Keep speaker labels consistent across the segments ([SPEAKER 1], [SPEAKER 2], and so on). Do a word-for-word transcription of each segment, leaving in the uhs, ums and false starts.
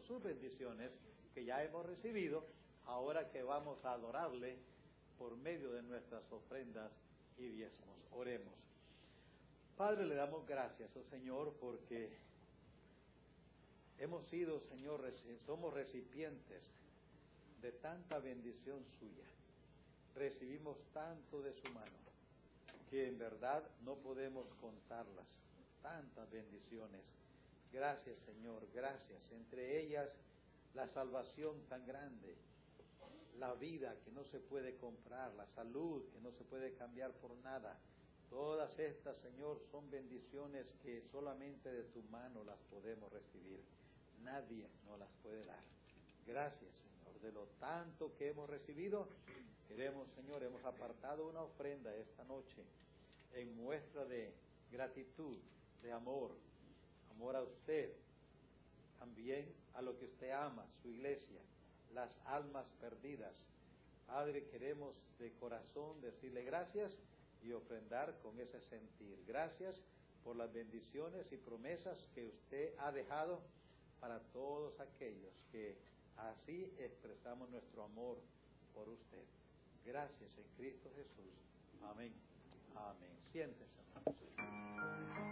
[SPEAKER 1] sus bendiciones que ya hemos recibido, ahora que vamos a adorarle por medio de nuestras ofrendas y diezmos. Oremos. Padre, le damos gracias, oh Señor, porque hemos sido, Señor, somos recipientes de tanta bendición suya. Recibimos tanto de su mano que en verdad no podemos contarlas, tantas bendiciones. Gracias, Señor, gracias. Entre ellas, la salvación tan grande, la vida que no se puede comprar, la salud que no se puede cambiar por nada. Todas estas, Señor, son bendiciones que solamente de tu mano las podemos recibir. Nadie nos las puede dar. Gracias, Señor, de lo tanto que hemos recibido. Queremos, Señor, hemos apartado una ofrenda esta noche en muestra de gratitud, de amor, amor a usted, también a lo que usted ama, su iglesia, las almas perdidas. Padre, queremos de corazón decirle gracias y ofrendar con ese sentir. Gracias por las bendiciones y promesas que usted ha dejado para todos aquellos que así expresamos nuestro amor por usted. Gracias en Cristo Jesús. Amén. Amén. Siéntense, hermanos.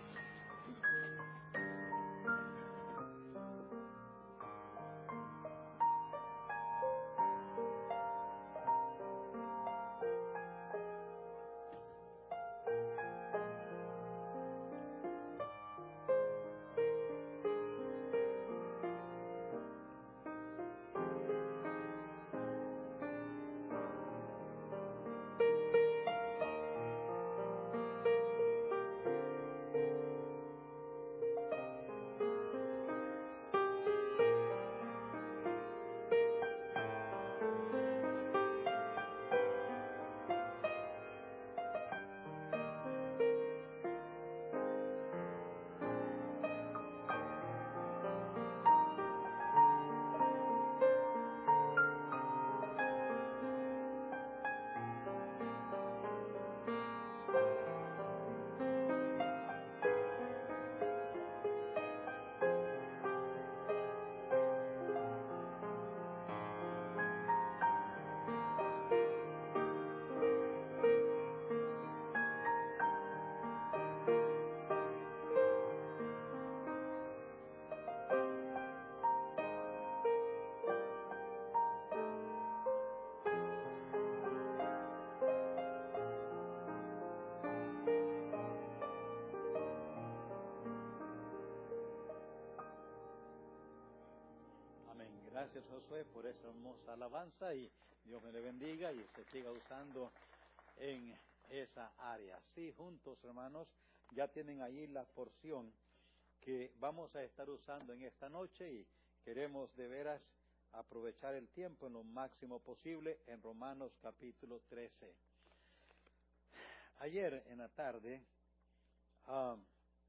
[SPEAKER 1] Gracias, Josué, por esa hermosa alabanza y Dios me le bendiga y se siga usando en esa área. Sí, juntos, hermanos, ya tienen ahí la porción que vamos a estar usando en esta noche y queremos de veras aprovechar el tiempo en lo máximo posible en Romanos capítulo trece. Ayer en la tarde, um,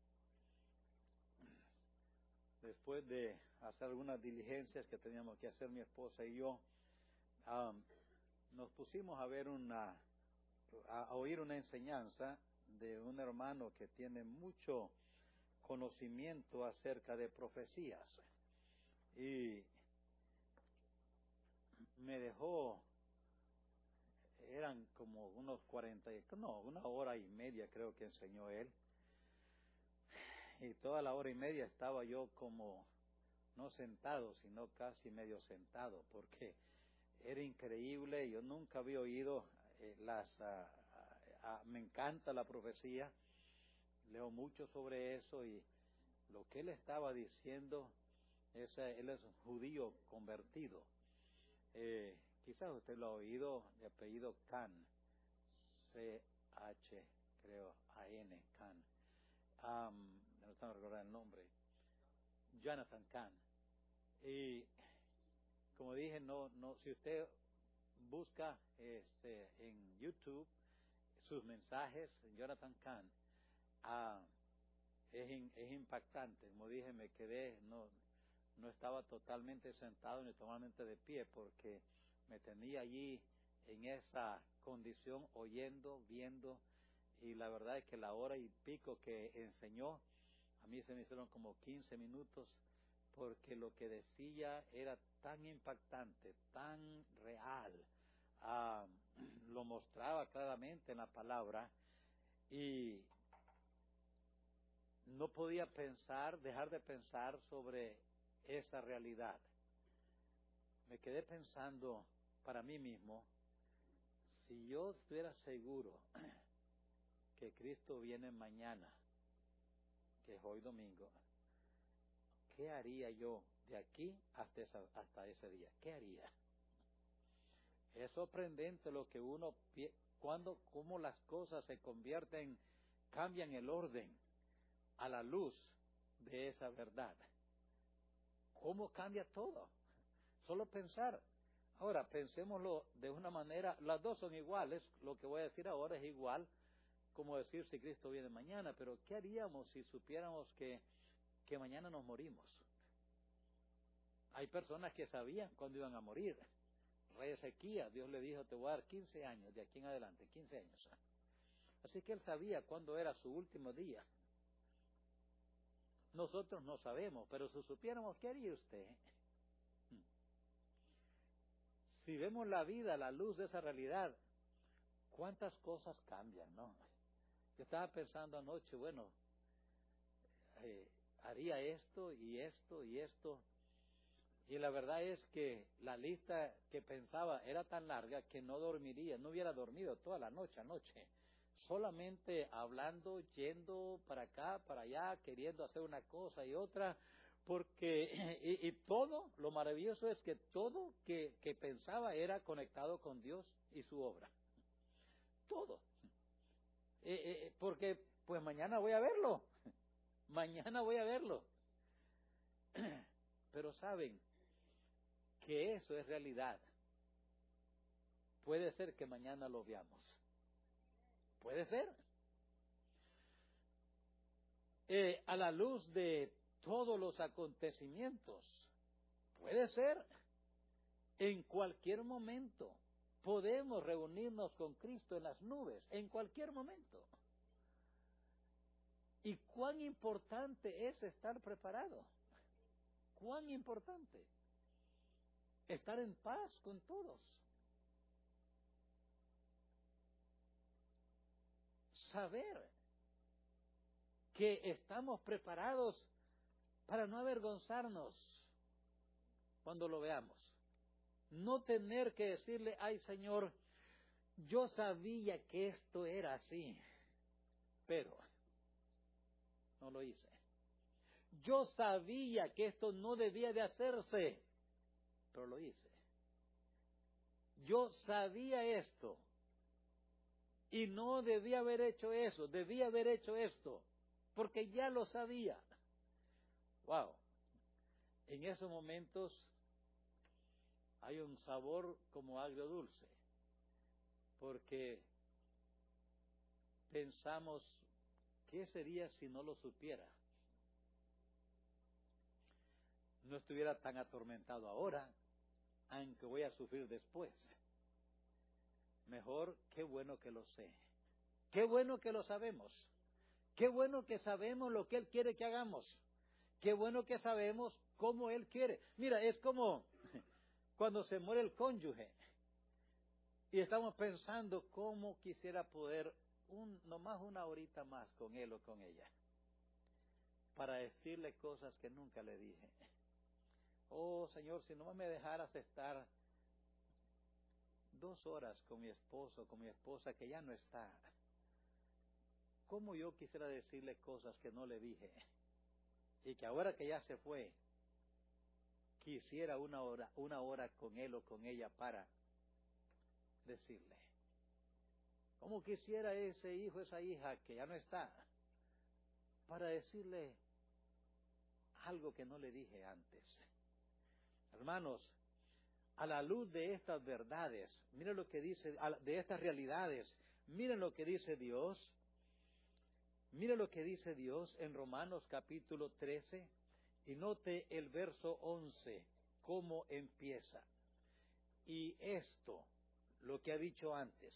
[SPEAKER 1] después de hacer algunas diligencias que teníamos que hacer mi esposa y yo, um, nos pusimos a ver una, a, a oír una enseñanza de un hermano que tiene mucho conocimiento acerca de profecías y me dejó, eran como unos cuarenta, no, una hora y media creo que enseñó él. Y toda la hora y media estaba yo como, no sentado, sino casi medio sentado, porque era increíble. Yo nunca había oído eh, las... Uh, uh, me encanta la profecía, leo mucho sobre eso y lo que él estaba diciendo, es, él es un judío convertido. Eh, quizás usted lo ha oído, de apellido Khan, C H, creo, A N, Khan. Um, no estamos recordando el nombre, Jonathan Cahn. Y como dije, no, no, si usted busca este, en YouTube sus mensajes, Jonathan Cahn, uh, es, in, es impactante. Como dije, me quedé, no, no estaba totalmente sentado ni totalmente de pie, porque me tenía allí en esa condición, oyendo, viendo. Y la verdad es que la hora y pico que enseñó, a mí se me hicieron como quince minutos porque lo que decía era tan impactante, tan real, ah, lo mostraba claramente en la palabra, y no podía pensar, dejar de pensar sobre esa realidad. Me quedé pensando para mí mismo, si yo estuviera seguro que Cristo viene mañana, que es hoy domingo, ¿qué haría yo de aquí hasta, esa, hasta ese día? ¿Qué haría? Es sorprendente lo que uno, cuando, cómo las cosas se convierten, cambian el orden a la luz de esa verdad. ¿Cómo cambia todo? Solo pensar. Ahora, pensémoslo de una manera, las dos son iguales, lo que voy a decir ahora es igual, como decir si Cristo viene mañana, pero ¿qué haríamos si supiéramos que, que mañana nos morimos? Hay personas que sabían cuándo iban a morir. Rey Ezequías, Dios le dijo, te voy a dar quince años, de aquí en adelante, quince años. Así que él sabía cuándo era su último día. Nosotros no sabemos, pero si supiéramos, ¿qué haría usted? Si vemos la vida a la luz de esa realidad, ¿cuántas cosas cambian, no? Yo estaba pensando anoche, bueno, eh, haría esto y esto y esto, y la verdad es que la lista que pensaba era tan larga que no dormiría, no hubiera dormido toda la noche anoche, solamente hablando, yendo para acá, para allá, queriendo hacer una cosa y otra, porque, y, y todo, lo maravilloso es que todo que, que pensaba era conectado con Dios y su obra. Todo. Eh, eh, porque, pues mañana voy a verlo. Mañana voy a verlo. Pero saben que eso es realidad. Puede ser que mañana lo veamos. Puede ser. Eh, a la luz de todos los acontecimientos. Puede ser. En cualquier momento podemos reunirnos con Cristo en las nubes. En cualquier momento. ¿Y cuán importante es estar preparado? ¿Cuán importante? Estar en paz con todos. Saber que estamos preparados para no avergonzarnos cuando lo veamos. No tener que decirle, ay Señor, yo sabía que esto era así, pero no lo hice. Yo sabía que esto no debía de hacerse, pero lo hice. Yo sabía esto y no debía haber hecho eso, debía haber hecho esto, porque ya lo sabía. Wow. En esos momentos hay un sabor como agridulce, porque pensamos, ¿qué sería si no lo supiera? No estuviera tan atormentado ahora, aunque voy a sufrir después. Mejor, qué bueno que lo sé. Qué bueno que lo sabemos. Qué bueno que sabemos lo que Él quiere que hagamos. Qué bueno que sabemos cómo Él quiere. Mira, es como cuando se muere el cónyuge y estamos pensando cómo quisiera poder un, nomás una horita más con él o con ella para decirle cosas que nunca le dije. Oh Señor, si no me dejaras estar dos horas con mi esposo, con mi esposa que ya no está, ¿cómo yo quisiera decirle cosas que no le dije? Y que ahora que ya se fue, quisiera una hora, una hora con él o con ella para decirle. ¿Cómo quisiera ese hijo, esa hija que ya no está, para decirle algo que no le dije antes? Hermanos, a la luz de estas verdades, miren lo que dice, de estas realidades, miren lo que dice Dios, miren lo que dice Dios en Romanos capítulo trece, y note el verso once, cómo empieza. Y esto, lo que ha dicho antes,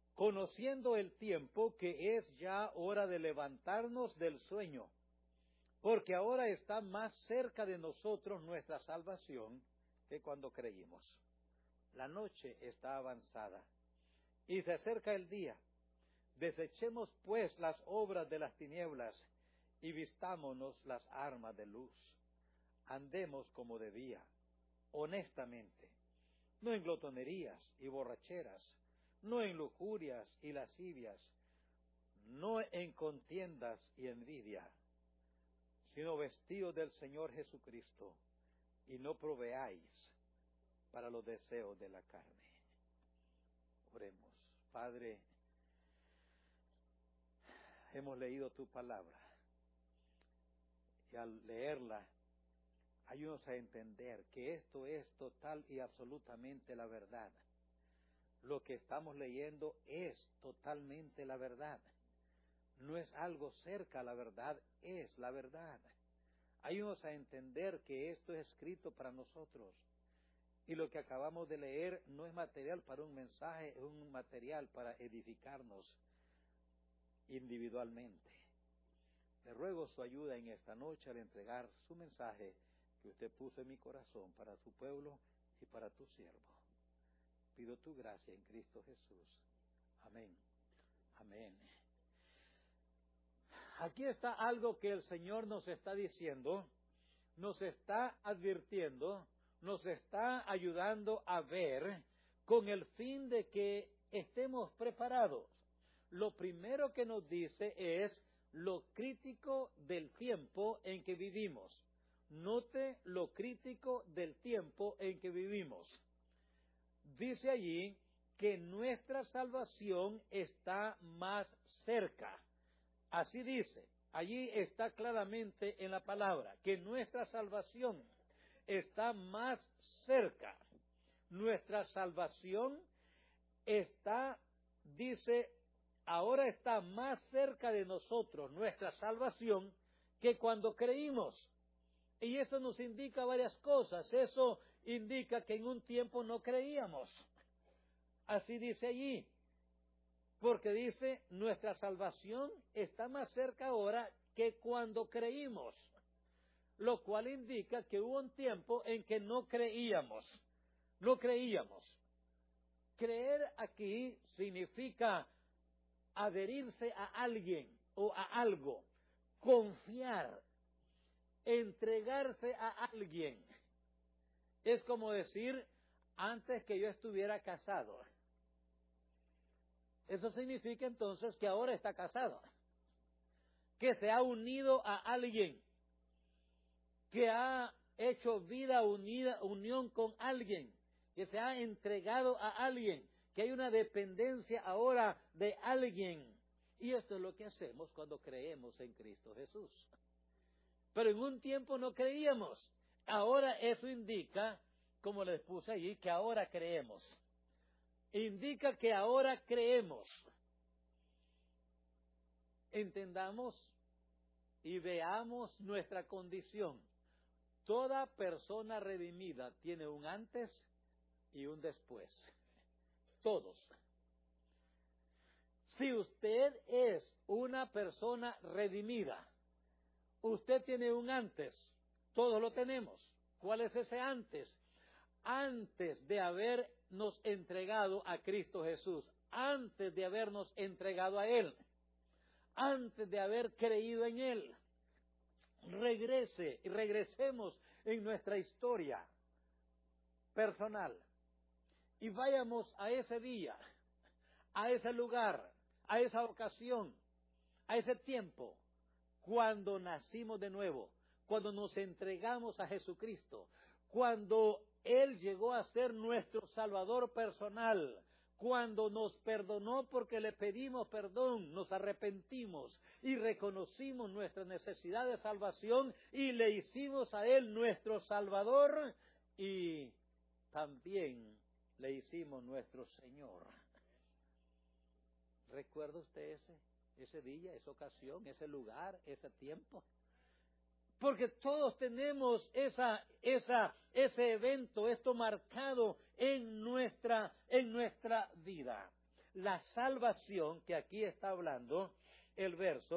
[SPEAKER 1] conociendo el tiempo que es ya hora de levantarnos del sueño, Porque ahora está más cerca de nosotros nuestra salvación que cuando creímos. La noche está avanzada y se acerca el día. Desechemos pues las obras de las tinieblas y vistámonos las armas de luz. Andemos como de día, honestamente, no en glotonerías y borracheras, no en lujurias y lascivias, no en contiendas y envidia, sino vestidos del Señor Jesucristo, y no proveáis para los deseos de la carne. Oremos. Padre, hemos leído tu palabra, y al leerla, ayúdanos a entender que esto es total y absolutamente la verdad. Lo que estamos leyendo es totalmente la verdad. No es algo cerca a la verdad, es la verdad. Ayúdanos a entender que esto es escrito para nosotros. Y lo que acabamos de leer no es material para un mensaje, es un material para edificarnos individualmente. Le ruego su ayuda en esta noche al entregar su mensaje que usted puso en mi corazón para su pueblo y para tu siervo. Pido tu gracia en Cristo Jesús. Amén. Amén. Aquí está algo que el Señor nos está diciendo, nos está advirtiendo, nos está ayudando a ver con el fin de que estemos preparados. Lo primero que nos dice es lo crítico del tiempo en que vivimos. Note lo crítico del tiempo en que vivimos. Dice allí que nuestra salvación está más cerca. Así dice, allí está claramente en la palabra, que nuestra salvación está más cerca. Nuestra salvación está, dice, ahora está más cerca de nosotros, nuestra salvación, que cuando creímos. Y eso nos indica varias cosas. Eso indica que en un tiempo no creíamos. Así dice allí. Porque dice, nuestra salvación está más cerca ahora que cuando creímos. Lo cual indica que hubo un tiempo en que no creíamos. No creíamos. Creer aquí significa adherirse a alguien o a algo. Confiar. Entregarse a alguien. Es como decir, antes que yo estuviera casado. Eso significa entonces que ahora está casado. Que se ha unido a alguien. Que ha hecho vida unida, unión con alguien. Que se ha entregado a alguien. Que hay una dependencia ahora de alguien. Y esto es lo que hacemos cuando creemos en Cristo Jesús. Pero en un tiempo no creíamos. Ahora eso indica, como les puse allí, que ahora creemos. Indica que ahora creemos. Entendamos y veamos nuestra condición. Toda persona redimida tiene un antes y un después. Todos. Si usted es una persona redimida, usted tiene un antes. Todos lo tenemos. ¿Cuál es ese antes? Antes de habernos entregado a Cristo Jesús, antes de habernos entregado a Él, antes de haber creído en Él, regrese y regresemos en nuestra historia personal y vayamos a ese día, a ese lugar, a esa ocasión, a ese tiempo, cuando nacimos de nuevo, cuando nos entregamos a Jesucristo, cuando Él llegó a ser nuestro Salvador personal, cuando nos perdonó porque le pedimos perdón, nos arrepentimos y reconocimos nuestra necesidad de salvación y le hicimos a Él nuestro Salvador y también le hicimos nuestro Señor. ¿Recuerda usted ese, ese día, esa ocasión, ese lugar, ese tiempo? Porque todos tenemos esa, esa, ese evento, esto marcado en nuestra, en nuestra vida. La salvación que aquí está hablando el verso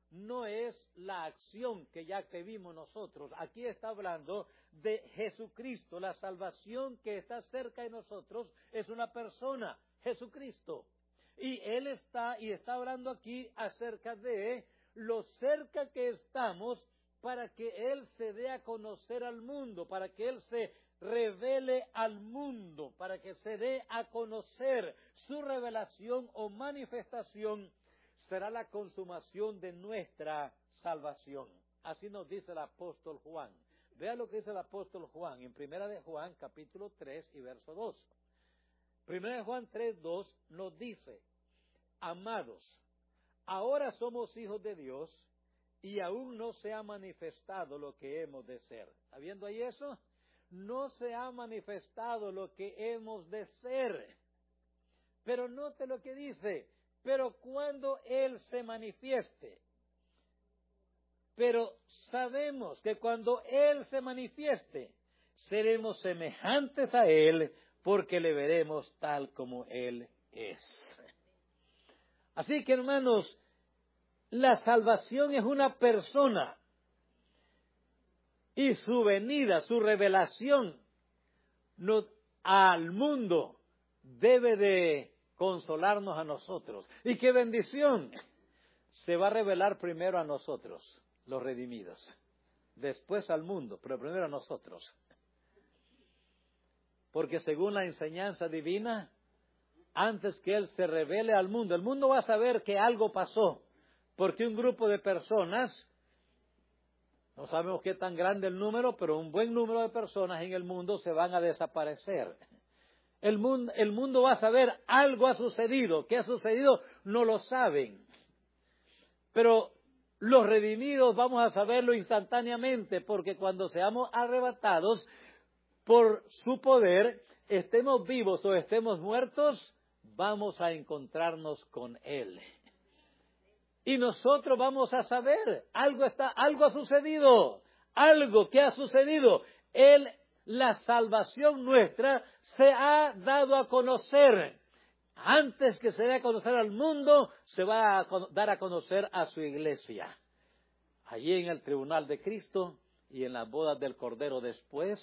[SPEAKER 1] no es la acción que ya que vimos nosotros. Aquí está hablando de Jesucristo. La salvación que está cerca de nosotros es una persona, Jesucristo. Y Él está, y está hablando aquí acerca de lo cerca que estamos para que Él se dé a conocer al mundo, para que Él se revele al mundo, para que se dé a conocer. Su revelación o manifestación será la consumación de nuestra salvación. Así nos dice el apóstol Juan. Vea lo que dice el apóstol Juan en Primera de Juan, capítulo tres y verso dos. Primera de Juan tres, dos nos dice: amados, ahora somos hijos de Dios y aún no se ha manifestado lo que hemos de ser. ¿Está viendo ahí eso? No se ha manifestado lo que hemos de ser. Pero note lo que dice: pero cuando Él se manifieste. Pero sabemos que cuando Él se manifieste, seremos semejantes a Él, porque le veremos tal como Él es. Así que, hermanos, la salvación es una persona. Y su venida, su revelación no, al mundo debe de consolarnos a nosotros. Y qué bendición. Se va a revelar primero a nosotros, los redimidos. Después al mundo, pero primero a nosotros. Porque según la enseñanza divina, antes que Él se revele al mundo, el mundo va a saber que algo pasó. Porque un grupo de personas, no sabemos qué tan grande el número, pero un buen número de personas en el mundo se van a desaparecer. El mundo, el mundo va a saber algo ha sucedido. ¿Qué ha sucedido? No lo saben. Pero los redimidos vamos a saberlo instantáneamente, porque cuando seamos arrebatados por su poder, estemos vivos o estemos muertos, vamos a encontrarnos con Él. Y nosotros vamos a saber, algo está, algo ha sucedido, algo que ha sucedido. Él, la salvación nuestra, se ha dado a conocer. Antes que se dé a conocer al mundo, se va a dar a conocer a su iglesia. Allí en el tribunal de Cristo y en las bodas del Cordero después,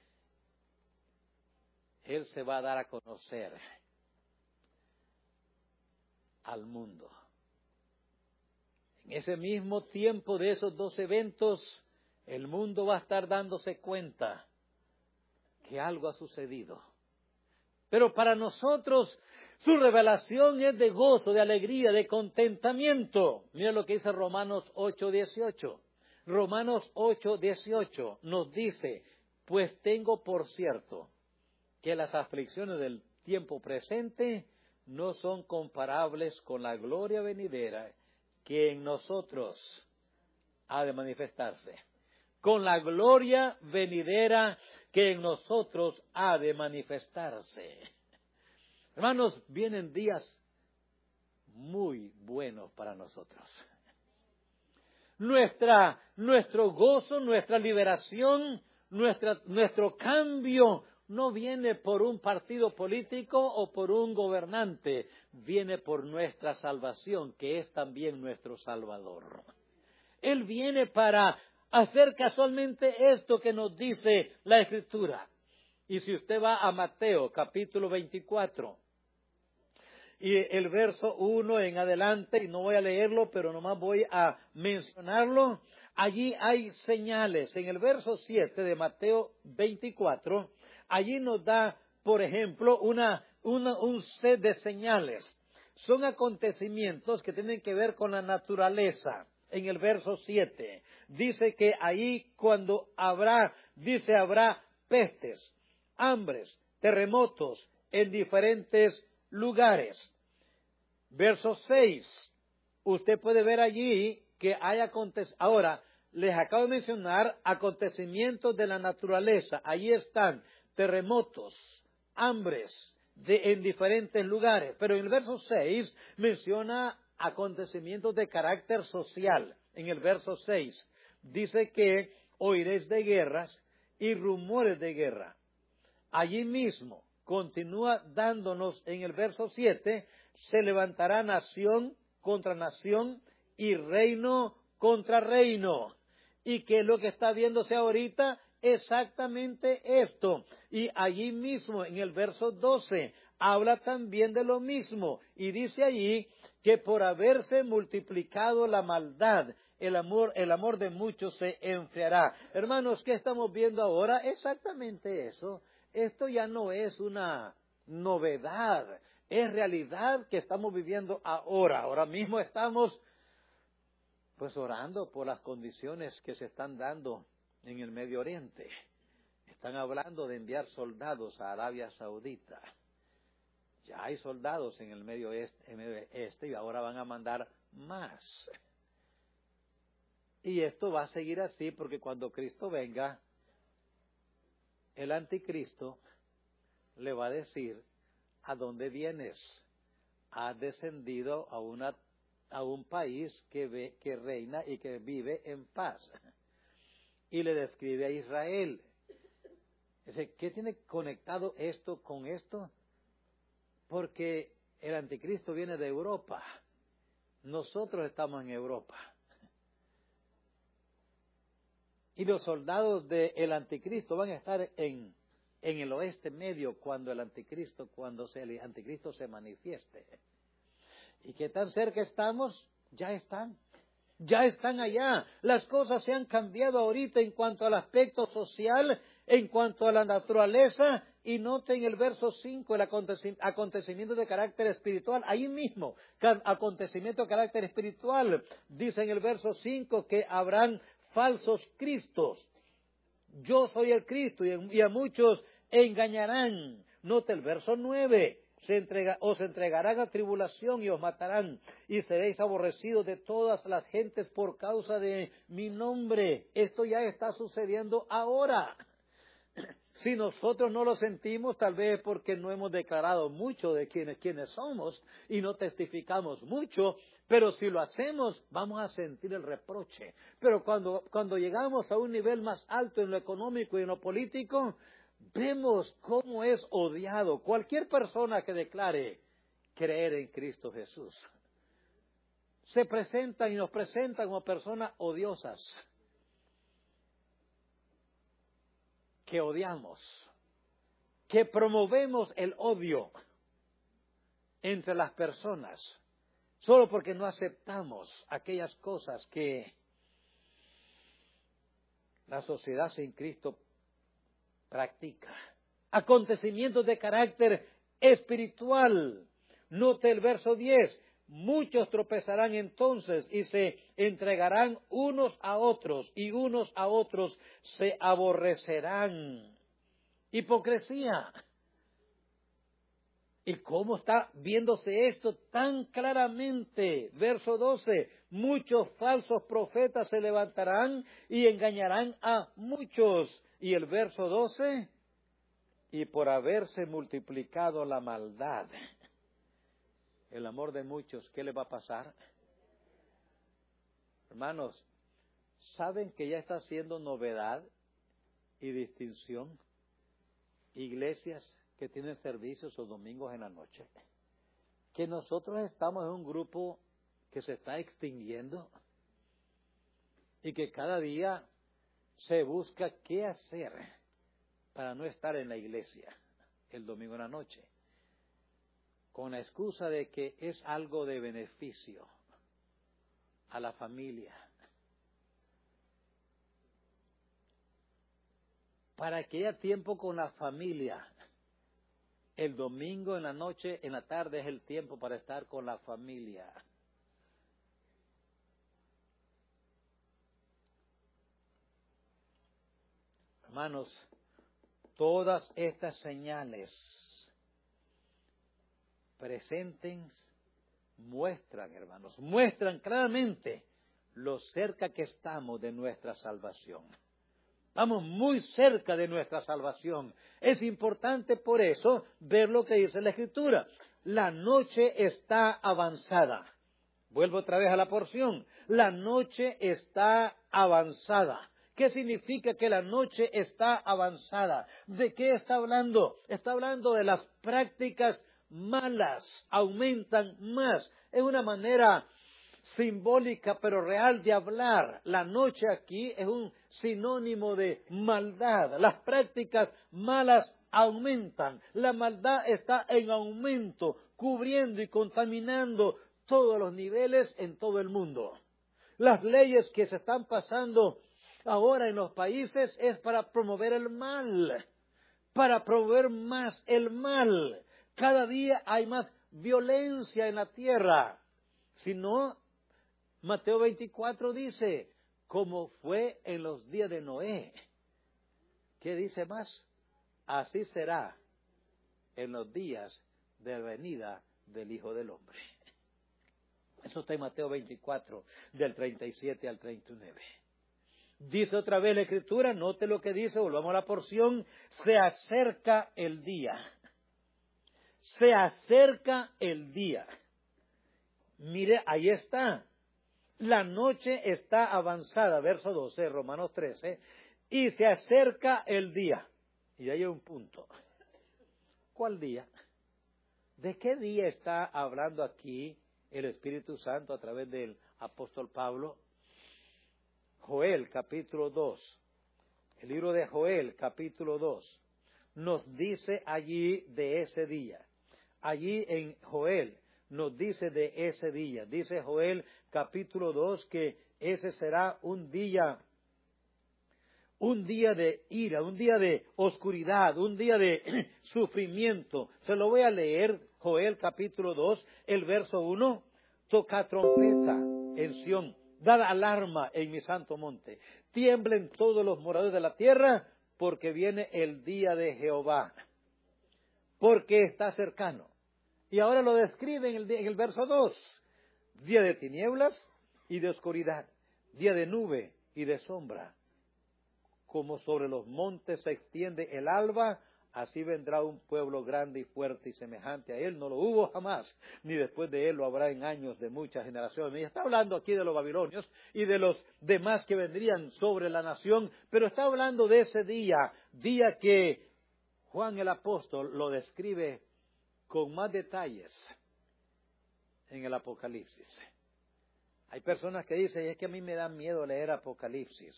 [SPEAKER 1] Él se va a dar a conocer al mundo. En ese mismo tiempo de esos dos eventos, el mundo va a estar dándose cuenta que algo ha sucedido. Pero para nosotros, su revelación es de gozo, de alegría, de contentamiento. Mira lo que dice Romanos ocho dieciocho. Romanos ocho dieciocho nos dice: pues tengo por cierto que las aflicciones del tiempo presente no son comparables con la gloria venidera que en nosotros ha de manifestarse. Con la gloria venidera que en nosotros ha de manifestarse. Hermanos, vienen días muy buenos para nosotros. Nuestra, nuestro gozo, nuestra liberación, nuestra, nuestro cambio no viene por un partido político o por un gobernante, viene por nuestra salvación, que es también nuestro Salvador. Él viene para hacer casualmente esto que nos dice la Escritura. Y si usted va a Mateo capítulo veinticuatro, y el verso uno en adelante, y no voy a leerlo, pero nomás voy a mencionarlo, allí hay señales. En el verso siete de Mateo veinticuatro, allí nos da, por ejemplo, una, una, un set de señales. Son acontecimientos que tienen que ver con la naturaleza. En el verso siete, dice que ahí cuando habrá, dice habrá pestes, hambres, terremotos en diferentes lugares. Verso seis, usted puede ver allí que hay acontecimientos. Ahora, les acabo de mencionar acontecimientos de la naturaleza. Allí están terremotos, hambres de, en diferentes lugares. Pero en el verso seis menciona acontecimientos de carácter social. En el verso seis dice que oiréis de guerras y rumores de guerra. Allí mismo continúa dándonos en el verso siete, se levantará nación contra nación y reino contra reino. ¿Y qué es lo que está viéndose ahorita? Exactamente esto. Y allí mismo, en el verso doce, habla también de lo mismo. Y dice allí que por haberse multiplicado la maldad, el amor, el amor de muchos se enfriará. Hermanos, ¿qué estamos viendo ahora? Exactamente eso. Esto ya no es una novedad, es realidad que estamos viviendo ahora. Ahora mismo estamos pues orando por las condiciones que se están dando en el Medio Oriente. Están hablando de enviar soldados a Arabia Saudita. Ya hay soldados en el Medio Este, en el Medio Este y ahora van a mandar más. Y esto va a seguir así porque cuando Cristo venga, el anticristo le va a decir: ¿a dónde vienes? Has descendido a una a un país que ve, que reina y que vive en paz. Y le describe a Israel. Dice, ¿qué tiene conectado esto con esto? Porque el anticristo viene de Europa. Nosotros estamos en Europa. Y los soldados del anticristo van a estar en, en el oeste medio cuando el anticristo, cuando se, el anticristo se manifieste. ¿Y qué tan cerca estamos? Ya están. Ya están allá. Las cosas se han cambiado ahorita en cuanto al aspecto social, en cuanto a la naturaleza. Y noten el verso cinco, el acontecimiento de carácter espiritual. Ahí mismo, acontecimiento de carácter espiritual. Dice en el verso cinco que habrán falsos cristos. Yo soy el Cristo y a muchos engañarán. Note el verso nueve. Se entrega, os entregarán a tribulación y os matarán, y seréis aborrecidos de todas las gentes por causa de mi nombre. Esto ya está sucediendo ahora. Si nosotros no lo sentimos, tal vez porque no hemos declarado mucho de quiénes, quiénes somos y no testificamos mucho, pero si lo hacemos, vamos a sentir el reproche. Pero cuando, cuando llegamos a un nivel más alto en lo económico y en lo político, vemos cómo es odiado cualquier persona que declare creer en Cristo Jesús. Se presentan y nos presentan como personas odiosas, que odiamos, que promovemos el odio entre las personas, solo porque no aceptamos aquellas cosas que la sociedad sin Cristo practica. Acontecimientos de carácter espiritual. Note el verso diez. Muchos tropezarán entonces y se entregarán unos a otros y unos a otros se aborrecerán. Hipocresía. ¿Y cómo está viéndose esto tan claramente? Verso doce. Muchos falsos profetas se levantarán y engañarán a muchos. Y el verso doce, y por haberse multiplicado la maldad, el amor de muchos, ¿qué le va a pasar? Hermanos, ¿saben que ya está haciendo novedad y distinción iglesias que tienen servicios los domingos en la noche? Que nosotros estamos en un grupo que se está extinguiendo y que cada día se busca qué hacer para no estar en la iglesia el domingo en la noche, con la excusa de que es algo de beneficio a la familia, para que haya tiempo con la familia. El domingo en la noche, en la tarde es el tiempo para estar con la familia. Hermanos, todas estas señales presenten, muestran, hermanos, muestran claramente lo cerca que estamos de nuestra salvación. Estamos muy cerca de nuestra salvación. Es importante por eso ver lo que dice la Escritura. La noche está avanzada. Vuelvo otra vez a la porción. La noche está avanzada. ¿Qué significa que la noche está avanzada? ¿De qué está hablando? Está hablando de las prácticas malas, aumentan más. Es una manera simbólica pero real de hablar. La noche aquí es un sinónimo de maldad. Las prácticas malas aumentan. La maldad está en aumento, cubriendo y contaminando todos los niveles en todo el mundo. Las leyes que se están pasando ahora en los países es para promover el mal, para promover más el mal. Cada día hay más violencia en la tierra. Si no, Mateo veinticuatro dice, como fue en los días de Noé. ¿Qué dice más? Así será en los días de la venida del Hijo del Hombre. Eso está en Mateo veinticuatro, del treinta y siete al treinta y nueve. Dice otra vez la Escritura, note lo que dice, volvamos a la porción, se acerca el día. Se acerca el día. Mire, ahí está. La noche está avanzada, verso doce, Romanos trece, y se acerca el día. Y ahí hay un punto. ¿Cuál día? ¿De qué día está hablando aquí el Espíritu Santo a través del apóstol Pablo? Joel, capítulo dos. El libro de Joel, capítulo dos, nos dice allí de ese día. Allí en Joel nos dice de ese día. Dice Joel, capítulo dos, que ese será un día, un día de ira, un día de oscuridad, un día de sufrimiento. Se lo voy a leer, Joel, capítulo dos, el verso uno. Toca trompeta en Sión, dad alarma en mi santo monte. Tiemblen todos los moradores de la tierra, porque viene el día de Jehová. Porque está cercano. Y ahora lo describe en el, en el verso dos. Día de tinieblas y de oscuridad. Día de nube y de sombra. Como sobre los montes se extiende el alba, así vendrá un pueblo grande y fuerte y semejante a él. No lo hubo jamás, ni después de él lo habrá en años de muchas generaciones. Y está hablando aquí de los babilonios y de los demás que vendrían sobre la nación, pero está hablando de ese día, día que Juan el apóstol lo describe con más detalles en el Apocalipsis. Hay personas que dicen, es que a mí me da miedo leer Apocalipsis.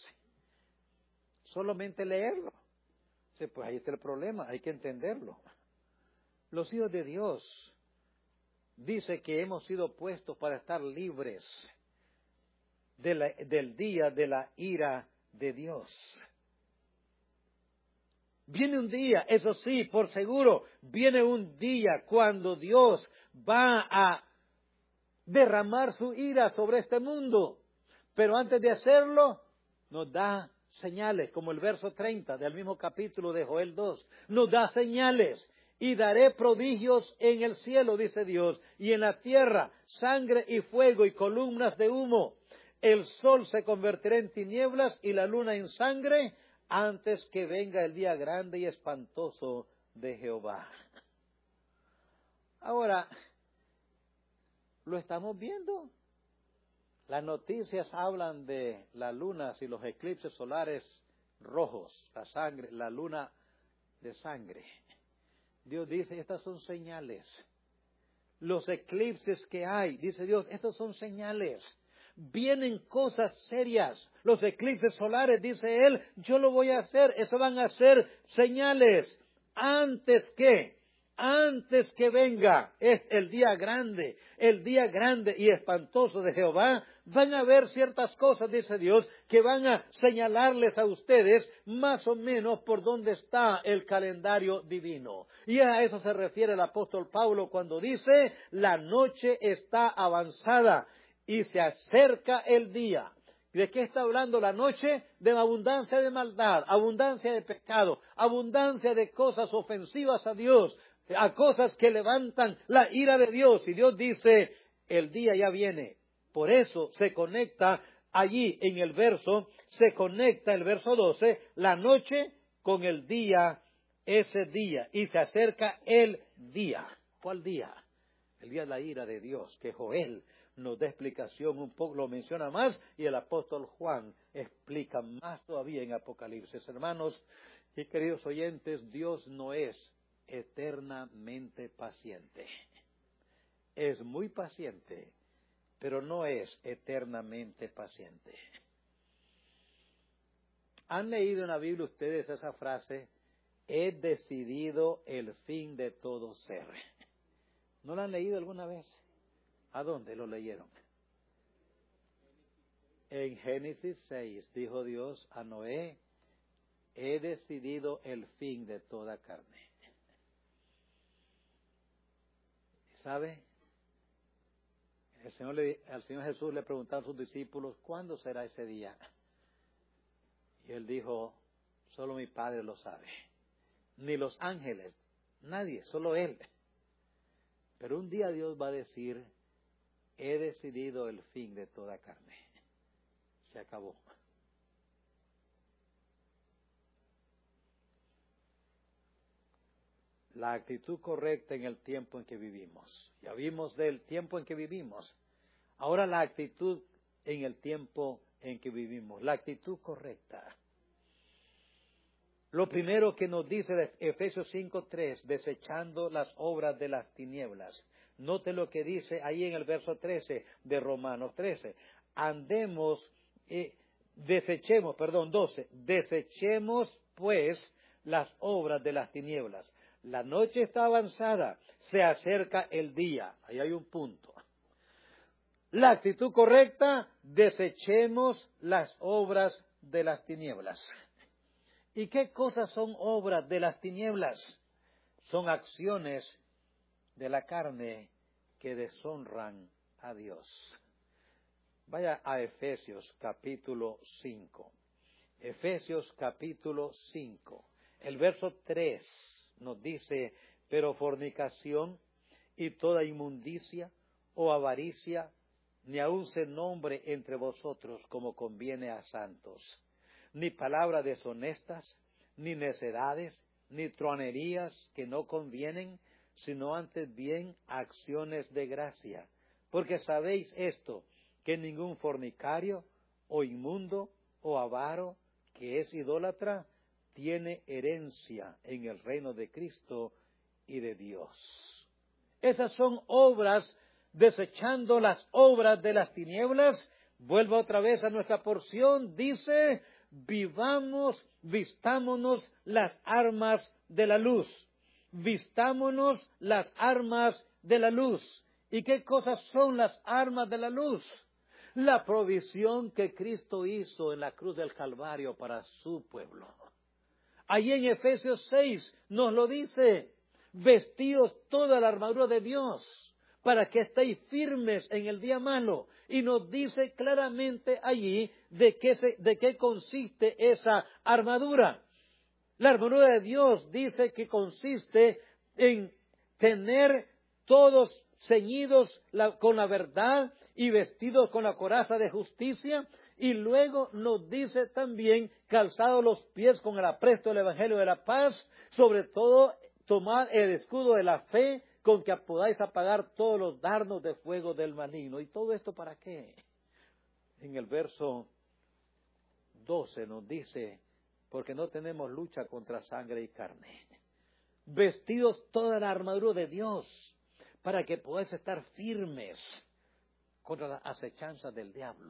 [SPEAKER 1] Solamente leerlo. Sí, pues ahí está el problema, hay que entenderlo. Los hijos de Dios dice que hemos sido puestos para estar libres de la, del día de la ira de Dios. Viene un día, eso sí, por seguro, viene un día cuando Dios va a derramar su ira sobre este mundo. Pero antes de hacerlo, nos da señales, como el verso treinta del mismo capítulo de Joel dos, nos da señales, y daré prodigios en el cielo, dice Dios, y en la tierra, sangre y fuego y columnas de humo. El sol se convertirá en tinieblas y la luna en sangre, antes que venga el día grande y espantoso de Jehová. Ahora, ¿lo estamos viendo? Las noticias hablan de las lunas y los eclipses solares rojos, la sangre, la luna de sangre. Dios dice, estas son señales. Los eclipses que hay, dice Dios, estos son señales. Vienen cosas serias. Los eclipses solares, dice Él, yo lo voy a hacer. Eso van a ser señales. Antes que, antes que venga es el día grande, el día grande y espantoso de Jehová, van a haber ciertas cosas, dice Dios, que van a señalarles a ustedes más o menos por dónde está el calendario divino. Y a eso se refiere el apóstol Pablo cuando dice, la noche está avanzada y se acerca el día. ¿De qué está hablando la noche? De abundancia de maldad, abundancia de pecado, abundancia de cosas ofensivas a Dios, a cosas que levantan la ira de Dios. Y Dios dice, el día ya viene. Por eso se conecta allí en el verso, se conecta el verso doce, la noche con el día, ese día. Y se acerca el día. ¿Cuál día? El día de la ira de Dios, que Joel nos da explicación, un poco lo menciona más, y el apóstol Juan explica más todavía en Apocalipsis. Hermanos y queridos oyentes, Dios no es eternamente paciente. Es muy paciente pero no es eternamente paciente. ¿Han leído en la Biblia ustedes esa frase? He decidido el fin de todo ser. ¿No la han leído alguna vez? ¿A dónde lo leyeron? En Génesis seis dijo Dios a Noé, he decidido el fin de toda carne. ¿Sabe? El Señor le, al Señor Jesús le preguntaron a sus discípulos, ¿cuándo será ese día? Y él dijo, solo mi Padre lo sabe. Ni los ángeles, nadie, solo Él. Pero un día Dios va a decir, he decidido el fin de toda carne. Se acabó. La actitud correcta en el tiempo en que vivimos. Ya vimos del tiempo en que vivimos. Ahora la actitud en el tiempo en que vivimos. La actitud correcta. Lo primero que nos dice de Efesios cinco tres, desechando las obras de las tinieblas. Note lo que dice ahí en el verso trece de Romanos trece. Andemos, eh, desechemos, perdón, doce. Desechemos pues las obras de las tinieblas. La noche está avanzada, se acerca el día. Ahí hay un punto. La actitud correcta, desechemos las obras de las tinieblas. ¿Y qué cosas son obras de las tinieblas? Son acciones de la carne que deshonran a Dios. Vaya a Efesios capítulo cinco. Efesios capítulo cinco. El verso tres nos dice, pero fornicación y toda inmundicia o avaricia, ni aun se nombre entre vosotros como conviene a santos. Ni palabras deshonestas, ni necedades, ni truanerías que no convienen, sino antes bien acciones de gracia. Porque sabéis esto, que ningún fornicario, o inmundo, o avaro, que es idólatra, tiene herencia en el reino de Cristo y de Dios. Esas son obras, desechando las obras de las tinieblas. Vuelvo otra vez a nuestra porción, dice, vivamos, vistámonos las armas de la luz. Vistámonos las armas de la luz. ¿Y qué cosas son las armas de la luz? La provisión que Cristo hizo en la cruz del Calvario para su pueblo. Allí en Efesios seis nos lo dice, vestidos toda la armadura de Dios, para que estéis firmes en el día malo. Y nos dice claramente allí de qué, se, de qué consiste esa armadura. La armadura de Dios dice que consiste en tener todos ceñidos la, con la verdad y vestidos con la coraza de justicia. Y luego nos dice también, calzados los pies con el apresto del Evangelio de la paz, sobre todo tomad el escudo de la fe, con que podáis apagar todos los dardos de fuego del maligno. ¿Y todo esto para qué? En el verso doce nos dice, porque no tenemos lucha contra sangre y carne. Vestidos toda la armadura de Dios, para que podáis estar firmes contra las acechanzas del diablo.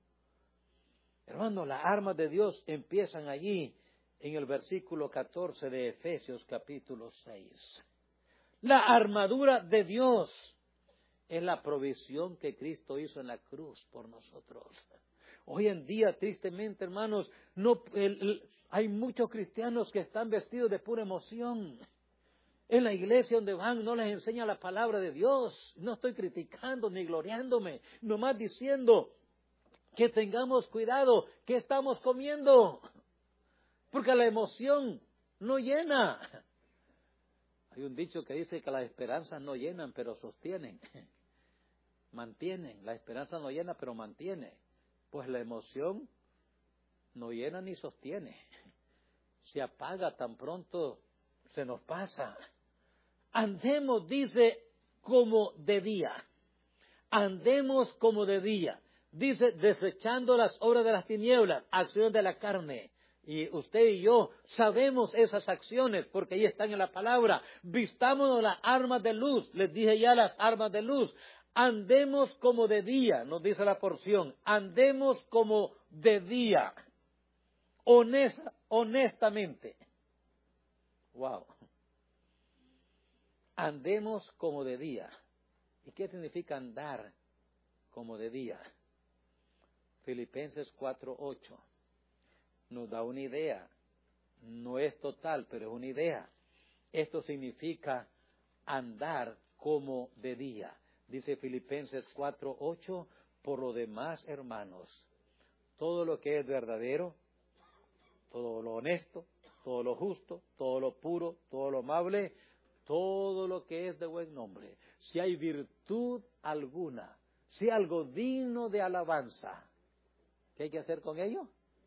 [SPEAKER 1] Hermanos, las armas de Dios empiezan allí en el versículo catorce de Efesios capítulo seis. La armadura de Dios es la provisión que Cristo hizo en la cruz por nosotros. Hoy en día, tristemente, hermanos, no, el, el, hay muchos cristianos que están vestidos de pura emoción. En la iglesia donde van no les enseña la palabra de Dios. No estoy criticando ni gloriándome, nomás diciendo que tengamos cuidado, ¿qué estamos comiendo? Porque la emoción no llena. Hay un dicho que dice que las esperanzas no llenan, pero sostienen. Mantienen. La esperanza no llena, pero mantiene. Pues la emoción no llena ni sostiene. Se apaga tan pronto, se nos pasa. Andemos, dice, como de día. Andemos como de día. Dice, desechando las obras de las tinieblas, acciones de la carne. Y usted y yo sabemos esas acciones porque ahí están en la palabra. Vistámonos las armas de luz. Les dije ya las armas de luz.
[SPEAKER 2] andemos como de día, nos dice la porción, andemos como de día, honesta, honestamente. Wow. Andemos como de día. ¿Y qué significa andar como de día? Filipenses cuatro ocho nos da una idea. No es total, pero es una idea. Esto significa andar como de día. Dice Filipenses cuatro ocho, por lo demás, hermanos, todo lo que es verdadero, todo lo honesto, todo lo justo, todo lo puro, todo lo amable, todo lo que es de buen nombre, si hay virtud alguna, si hay algo digno de alabanza, ¿qué hay que hacer con ello?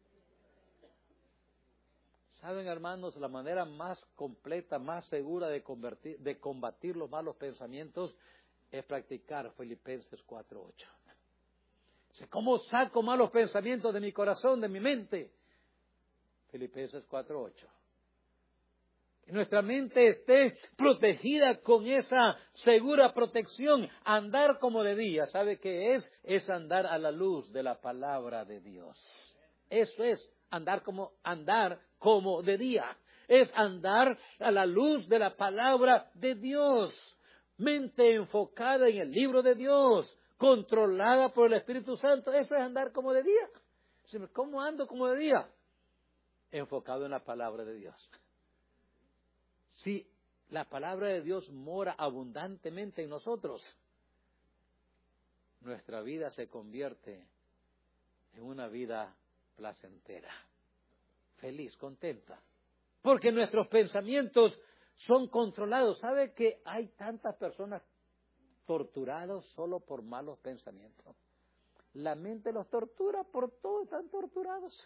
[SPEAKER 2] Saben, hermanos, la manera más completa, más segura de, convertir, de combatir los malos pensamientos es practicar Filipenses cuatro ocho. ¿Cómo saco malos pensamientos de mi corazón, de mi mente? Filipenses cuatro ocho. Que nuestra mente esté protegida con esa segura protección. Andar como de día, ¿sabe qué es? Es andar a la luz de la palabra de Dios. Eso es andar como, andar como de día. Es andar a la luz de la palabra de Dios. Mente enfocada en el libro de Dios, controlada por el Espíritu Santo. Eso es andar como de día. ¿Cómo ando como de día? Enfocado en la palabra de Dios. Si la palabra de Dios mora abundantemente en nosotros, nuestra vida se convierte en una vida placentera, feliz, contenta. Porque nuestros pensamientos son controlados. ¿Sabe que hay tantas personas torturadas solo por malos pensamientos? La mente los tortura, por todo están torturados.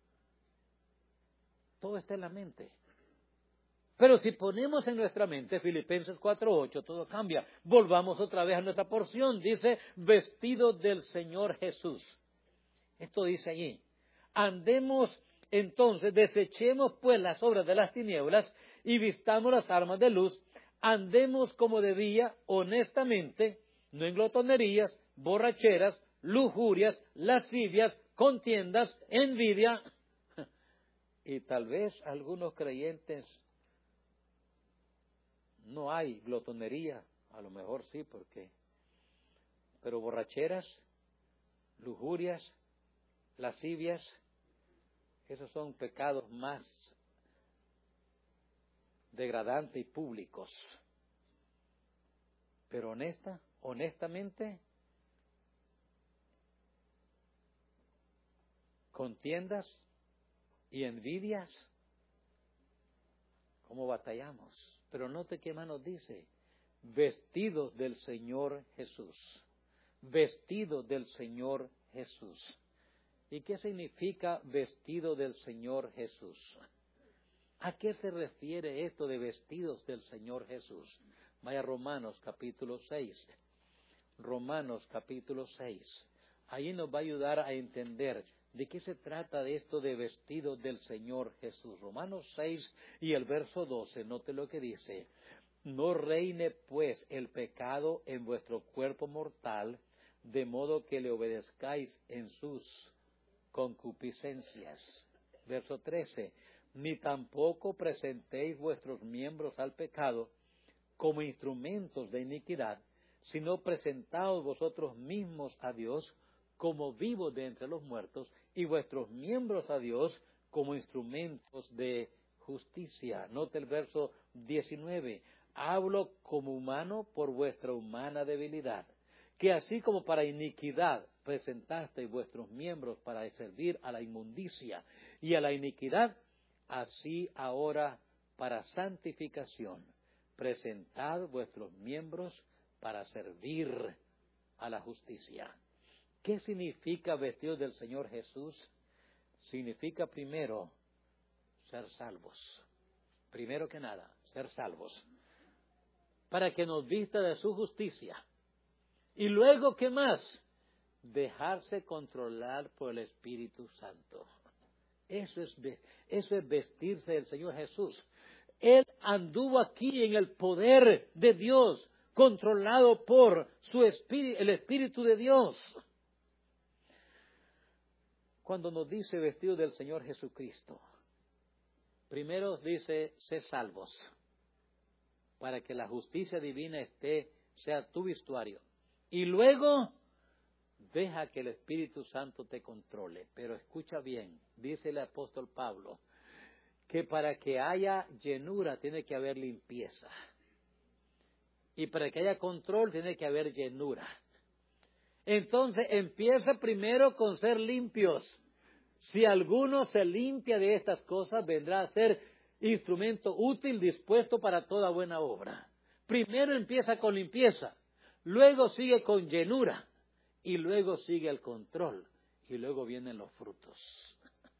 [SPEAKER 2] Todo está en la mente. Pero si ponemos en nuestra mente Filipenses cuatro ocho, todo cambia. Volvamos otra vez a nuestra porción. Dice, vestidos del Señor Jesús. Esto dice allí. Andemos entonces, desechemos pues las obras de las tinieblas y vistamos las armas de luz. Andemos como de día, honestamente, no en glotonerías, borracheras, lujurias, lascivias, contiendas, envidia. Y tal vez algunos creyentes no hay glotonería, a lo mejor sí, porque, pero borracheras, lujurias, lascivias, esos son pecados más degradantes y públicos. Pero honesta, honestamente, contiendas y envidias, ¿cómo batallamos? Pero note qué más nos dice, vestidos del Señor Jesús, vestidos del Señor Jesús. ¿Y qué significa vestido del Señor Jesús? ¿A qué se refiere esto de vestidos del Señor Jesús? Vaya a Romanos capítulo seis. Romanos capítulo seis. Ahí nos va a ayudar a entender de qué se trata de esto de vestidos del Señor Jesús. Romanos seis y el verso doce, note lo que dice. No reine pues el pecado en vuestro cuerpo mortal, de modo que le obedezcáis en sus concupiscencias. Verso trece. Ni tampoco presentéis vuestros miembros al pecado como instrumentos de iniquidad, sino presentaos vosotros mismos a Dios como vivos de entre los muertos, y vuestros miembros a Dios como instrumentos de justicia. Note el verso diecinueve. Hablo como humano por vuestra humana debilidad, que así como para iniquidad presentasteis vuestros miembros para servir a la inmundicia y a la iniquidad, así ahora para santificación presentad vuestros miembros para servir a la justicia. ¿Qué significa vestidos del Señor Jesús? Significa primero ser salvos. Primero que nada, ser salvos. Para que nos vista de su justicia. Y luego, ¿qué más? Dejarse controlar por el Espíritu Santo. Eso es, eso es vestirse del Señor Jesús. Él anduvo aquí en el poder de Dios. controlado por su espíritu, el Espíritu de Dios. Cuando nos dice vestido del Señor Jesucristo, primero dice, sé salvos, para que la justicia divina esté, sea tu vestuario. Y luego, deja que el Espíritu Santo te controle. Pero escucha bien, dice el apóstol Pablo, que para que haya llenura tiene que haber limpieza. Y para que haya control tiene que haber llenura. Entonces empieza primero con ser limpios. Si alguno se limpia de estas cosas, vendrá a ser instrumento útil, dispuesto para toda buena obra. Primero empieza con limpieza, luego sigue con llenura, y luego sigue el control, y luego vienen los frutos.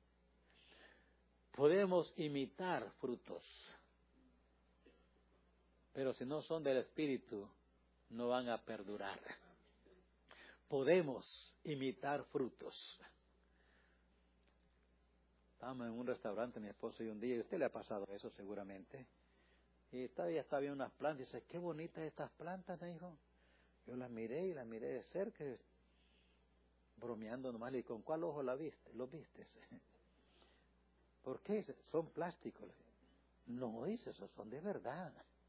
[SPEAKER 2] Podemos imitar frutos, pero si no son del Espíritu, no van a perdurar. Podemos imitar frutos. Estábamos en un restaurante, mi esposo y un día, y a usted le ha pasado eso seguramente. Y todavía estaba viendo unas plantas, y dice, qué bonitas estas plantas, me dijo. Yo las miré y las miré de cerca, bromeando nomás, y ¿con cuál ojo la viste? ¿Lo viste? ¿Por qué? Son plásticos. No, dice, esos son de verdad.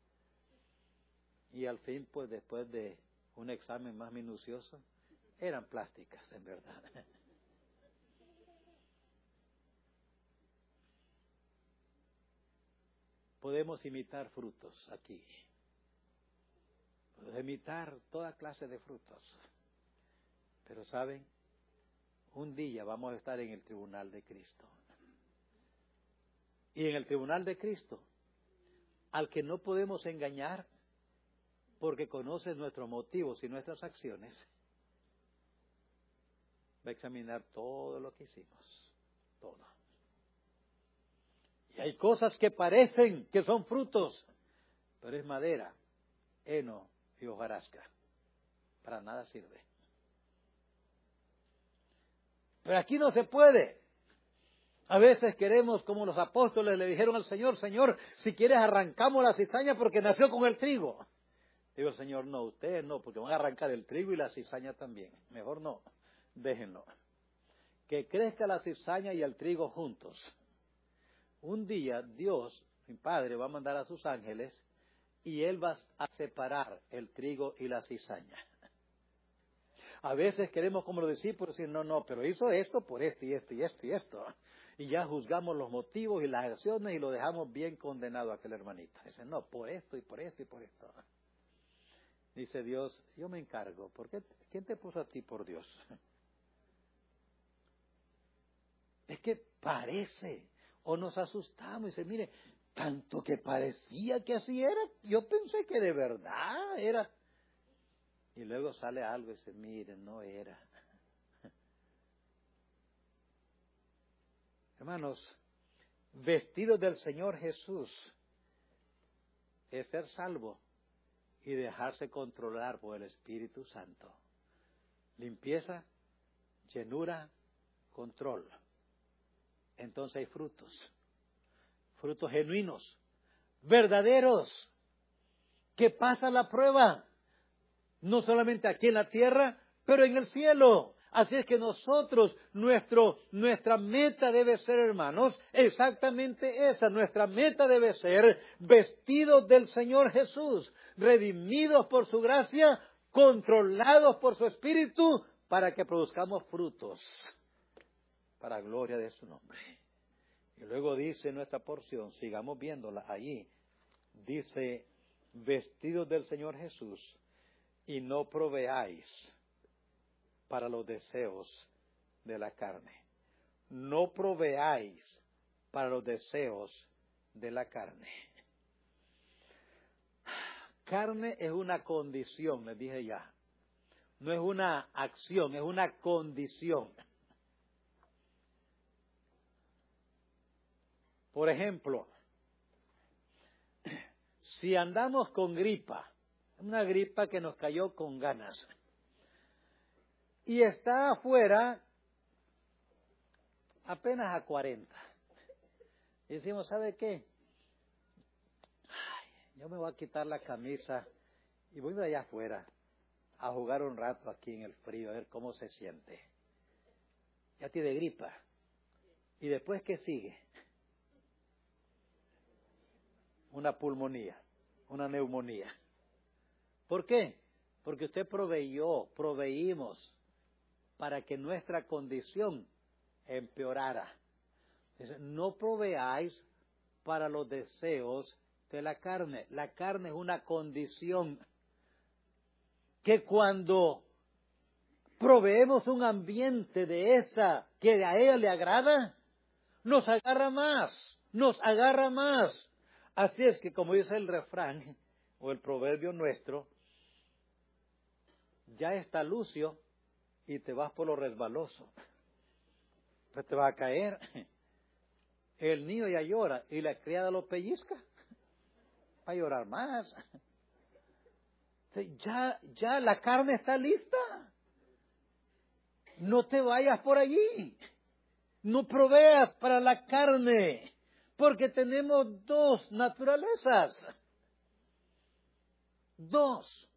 [SPEAKER 2] Y al fin, pues después de un examen más minucioso, eran plásticas, en verdad. Podemos imitar frutos aquí. Podemos imitar toda clase de frutos. Pero ¿saben? Un día vamos a estar en el tribunal de Cristo. Y en el tribunal de Cristo, al que no podemos engañar, porque conoce nuestros motivos y nuestras acciones, va a examinar todo lo que hicimos. Todo. Y hay cosas que parecen que son frutos, pero es madera, heno y hojarasca. Para nada sirve. Pero aquí no se puede. A veces queremos, como los apóstoles le dijeron al Señor, Señor, si quieres arrancamos la cizaña porque nació con el trigo. Digo, Señor, no, ustedes no, porque van a arrancar el trigo y la cizaña también. Mejor no, déjenlo. Que crezca la cizaña y el trigo juntos. Un día Dios, mi Padre, va a mandar a sus ángeles y Él va a separar el trigo y la cizaña. A veces queremos, como los discípulos, decir, no, no, pero hizo esto por esto y esto y esto y esto. Y ya juzgamos los motivos y las acciones y lo dejamos bien condenado a aquel hermanito. Dice, no, por esto y por esto y por esto. Dice Dios, yo me encargo. ¿Por qué? ¿Quién te puso a ti por Dios? Es que parece, o nos asustamos y dice, mire, tanto que parecía que así era, yo pensé que de verdad era. Y luego sale algo y dice, mire, no era. Hermanos, vestidos del Señor Jesús es ser salvo y dejarse controlar por el Espíritu Santo. Limpieza, llenura, control. Entonces hay frutos, frutos genuinos, verdaderos, que pasan la prueba, no solamente aquí en la tierra, pero en el cielo. Así es que nosotros, nuestro, nuestra meta debe ser, hermanos, exactamente esa. Nuestra meta debe ser vestidos del Señor Jesús, redimidos por su gracia, controlados por su Espíritu, para que produzcamos frutos para gloria de su nombre. Y luego dice nuestra porción, sigamos viéndola allí, dice, vestidos del Señor Jesús, y no proveáis para los deseos de la carne. No proveáis para los deseos de la carne. Carne es una condición, les dije ya. No es una acción, es una condición. Por ejemplo, si andamos con gripa, una gripa que nos cayó con ganas, y está afuera apenas a cuarenta, y decimos, ¿sabe qué? Ay, yo me voy a quitar la camisa y voy de allá afuera a jugar un rato aquí en el frío, a ver cómo se siente. Ya tiene gripa. ¿Y después qué sigue? Una pulmonía, una neumonía. ¿Por qué? Porque usted proveyó, proveímos para que nuestra condición empeorara. Dice, no proveáis para los deseos de la carne. La carne es una condición que cuando proveemos un ambiente de esa que a ella le agrada, nos agarra más, nos agarra más. Así es que, como dice el refrán o el proverbio nuestro, ya está lucio y te vas por lo resbaloso. Pues te va a caer. El niño ya llora y la criada lo pellizca. Va a llorar más. Ya, ya la carne está lista. No te vayas por allí. No proveas para la carne. Porque tenemos dos naturalezas. Dos.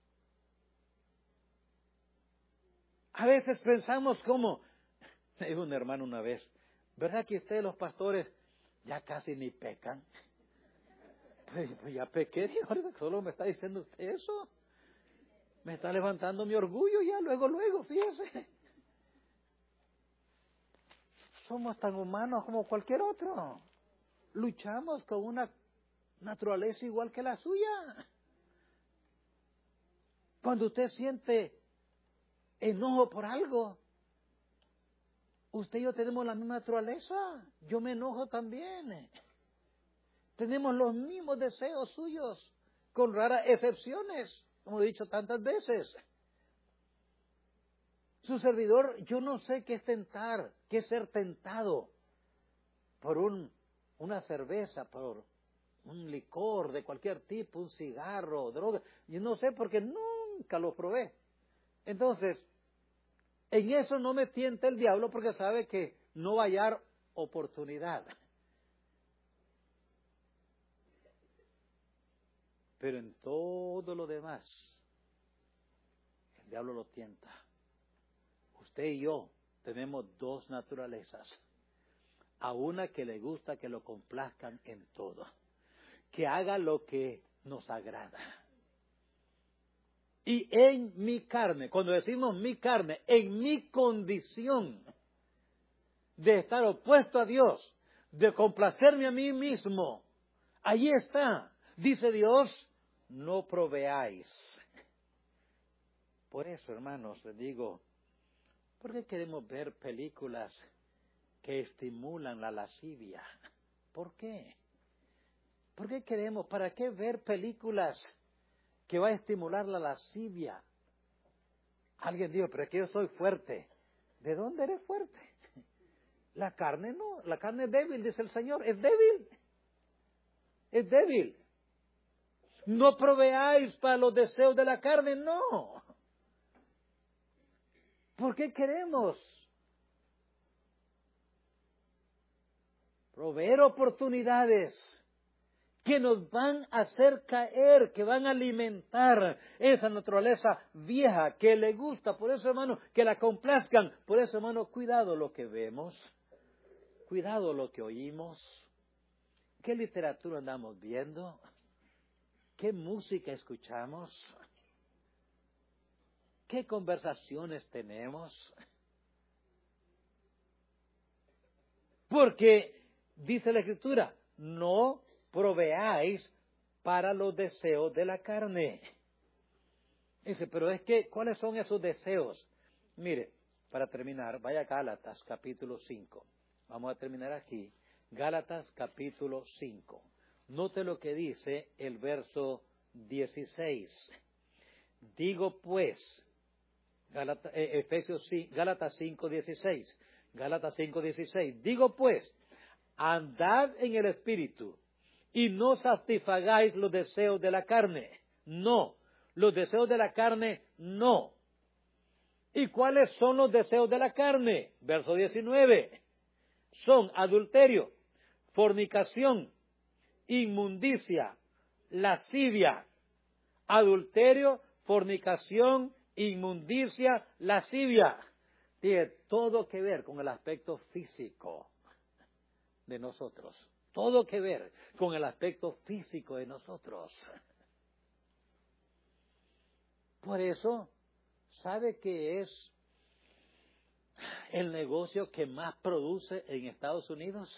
[SPEAKER 2] A veces pensamos como, me dijo un hermano una vez, ¿verdad que ustedes los pastores ya casi ni pecan? Pues, pues ya pequé, ahorita solo me está diciendo usted eso. Me está levantando mi orgullo ya, luego, luego, fíjese. Somos tan humanos como cualquier otro. Luchamos con una naturaleza igual que la suya. Cuando usted siente enojo por algo, usted y yo tenemos la misma naturaleza. Yo me enojo también. Tenemos los mismos deseos suyos, con raras excepciones, como he dicho tantas veces. Su servidor, yo no sé qué es tentar, qué es ser tentado por un, una cerveza, por un licor de cualquier tipo, un cigarro, droga. Yo no sé porque nunca lo probé. Entonces, en eso no me tienta el diablo porque sabe que no va a hallar oportunidad. Pero en todo lo demás, el diablo lo tienta. Usted y yo tenemos dos naturalezas. A una que le gusta que lo complazcan en todo. Que haga lo que nos agrada. Y en mi carne, cuando decimos mi carne, en mi condición de estar opuesto a Dios, de complacerme a mí mismo, allí está. Dice Dios, no proveáis. Por eso, hermanos, les digo, ¿por qué queremos ver películas que estimulan la lascivia? ¿Por qué? ¿Por qué queremos? ¿Para qué ver películas que va a estimular la lascivia? Alguien dijo, pero es que yo soy fuerte. ¿De dónde eres fuerte? La carne no, la carne es débil, dice el Señor, es débil. Es débil. No proveáis para los deseos de la carne, no. ¿Por qué queremos proveer oportunidades que nos van a hacer caer, que van a alimentar esa naturaleza vieja que le gusta? Por eso, hermano, que la complazcan. Por eso, hermano, cuidado lo que vemos, cuidado lo que oímos, qué literatura andamos viendo, qué música escuchamos, qué conversaciones tenemos. Porque, dice la Escritura, no proveáis para los deseos de la carne. Dice, pero es que, ¿cuáles son esos deseos? Mire, para terminar, vaya a Gálatas capítulo cinco. Vamos a terminar aquí. Gálatas capítulo cinco. Note lo que dice el verso dieciséis. Digo pues, Gálatas, eh, Efesios, Gálatas cinco dieciséis. Gálatas cinco dieciséis. Digo pues, andad en el Espíritu y no satisfagáis los deseos de la carne. No, los deseos de la carne no. ¿Y cuáles son los deseos de la carne? Verso diecinueve. Son adulterio, fornicación, inmundicia, lascivia, adulterio, fornicación, inmundicia, lascivia. Tiene todo que ver con el aspecto físico de nosotros. Todo que ver con el aspecto físico de nosotros. Por eso, ¿sabe qué es el negocio que más produce en Estados Unidos?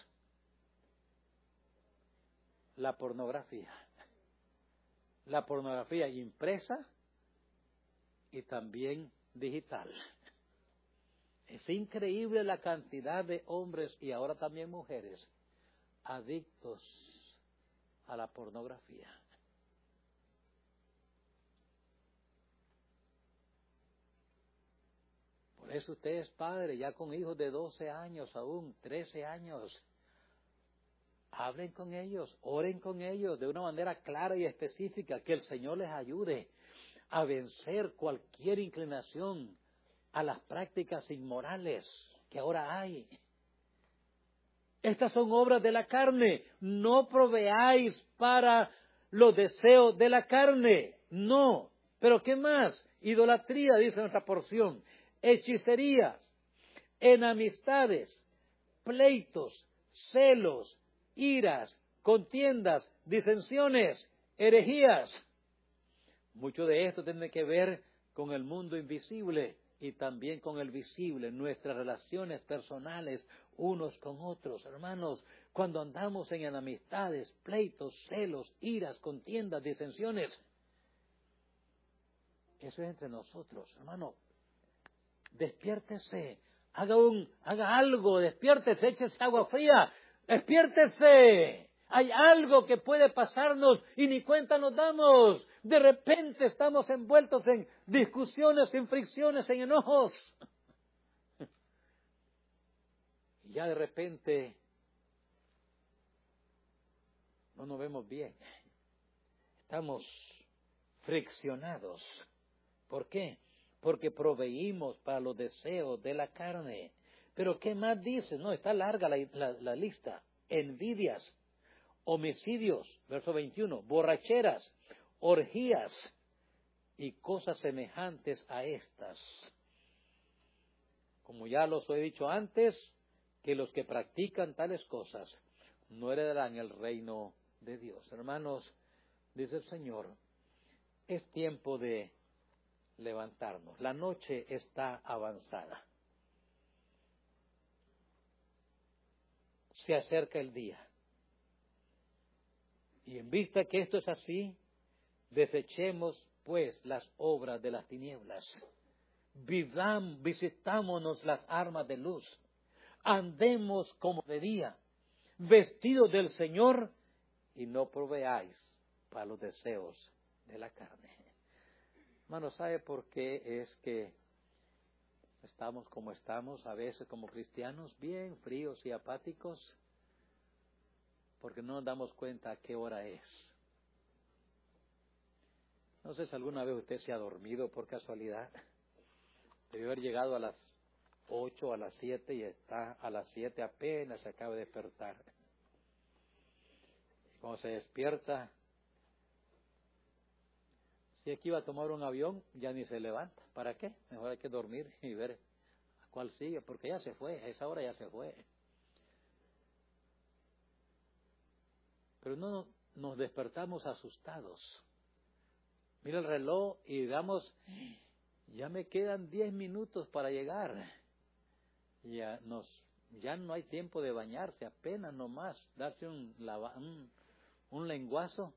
[SPEAKER 2] La pornografía. La pornografía impresa y también digital. Es increíble la cantidad de hombres y ahora también mujeres adictos a la pornografía. Por eso usted es padre, ya con hijos de doce años aún, trece años. Hablen con ellos, oren con ellos de una manera clara y específica, que el Señor les ayude a vencer cualquier inclinación a las prácticas inmorales que ahora hay. Estas son obras de la carne. No proveáis para los deseos de la carne. No. ¿Pero qué más? Idolatría, dice nuestra porción. Hechicerías, enemistades, pleitos, celos, iras, contiendas, disensiones, herejías. Mucho de esto tiene que ver con el mundo invisible y también con el visible, nuestras relaciones personales unos con otros. Hermanos, cuando andamos en enemistades, pleitos, celos, iras, contiendas, disensiones, eso es entre nosotros. Hermano, despiértese, haga un, haga algo, despiértese, échese agua fría, despiértese. Hay algo que puede pasarnos y ni cuenta nos damos. De repente estamos envueltos en discusiones, en fricciones, en enojos. Y ya de repente no nos vemos bien. Estamos friccionados. ¿Por qué? Porque proveímos para los deseos de la carne. Pero ¿qué más dice? No, está larga la, la, la lista. Envidias, homicidios, verso veintiuno, borracheras, orgías y cosas semejantes a estas. Como ya los he dicho antes, que los que practican tales cosas no heredarán el reino de Dios. Hermanos, dice el Señor, es tiempo de levantarnos. La noche está avanzada. Se acerca el día. Y en vista que esto es así, desechemos pues las obras de las tinieblas. Vivam, visitámonos las armas de luz. Andemos como de día, vestidos del Señor, y no proveáis para los deseos de la carne. Hermano, ¿sabe por qué es que estamos como estamos, a veces como cristianos, bien fríos y apáticos? Porque no nos damos cuenta a qué hora es. No sé si alguna vez usted se ha dormido por casualidad. Debe haber llegado a las ocho, a las siete y está a las siete apenas se acaba de despertar. Y cuando se despierta, si aquí iba a tomar un avión, ya ni se levanta. ¿Para qué? Mejor hay que dormir y ver a cuál sigue, porque ya se fue, a esa hora ya se fue. Pero no nos despertamos asustados. Mira el reloj y digamos, ya me quedan diez minutos para llegar. Ya, nos, ya no hay tiempo de bañarse, apenas nomás darse un, lava, un, un lenguazo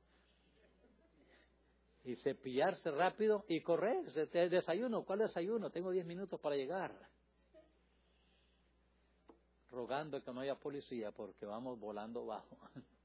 [SPEAKER 2] y cepillarse rápido y correr. Desayuno, ¿cuál desayuno? Tengo diez minutos para llegar. Rogando que no haya policía porque vamos volando bajo.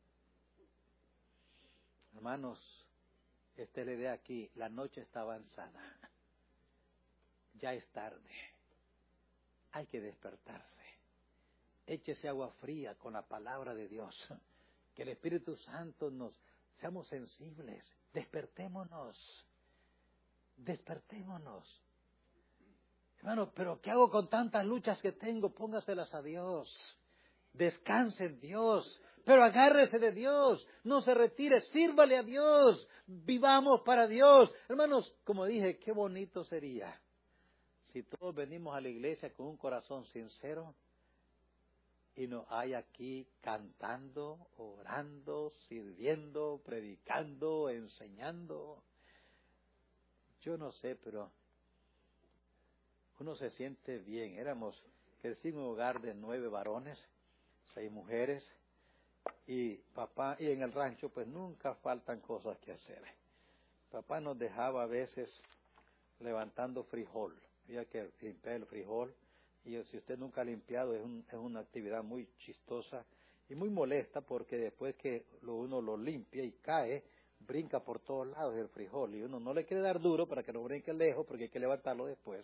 [SPEAKER 2] Hermanos, esta es la idea aquí. La noche está avanzada. Ya es tarde. Hay que despertarse. Échese agua fría con la palabra de Dios. Que el Espíritu Santo nos... Seamos sensibles. Despertémonos. Despertémonos. Hermano, pero ¿qué hago con tantas luchas que tengo? Póngaselas a Dios. Descanse en Dios. Pero agárrese de Dios, no se retire, sírvale a Dios, vivamos para Dios. Hermanos, como dije, qué bonito sería si todos venimos a la iglesia con un corazón sincero y nos hay aquí cantando, orando, sirviendo, predicando, enseñando. Yo no sé, pero uno se siente bien. Éramos, crecí en un hogar de nueve varones, seis mujeres, y papá, y en el rancho pues nunca faltan cosas que hacer. Papá nos dejaba a veces levantando frijol. Había que limpiar el frijol, y si usted nunca ha limpiado es, un, es una actividad muy chistosa y muy molesta, porque después que lo, uno lo limpia y cae, brinca por todos lados el frijol, y uno no le quiere dar duro para que no brinque lejos, porque hay que levantarlo después.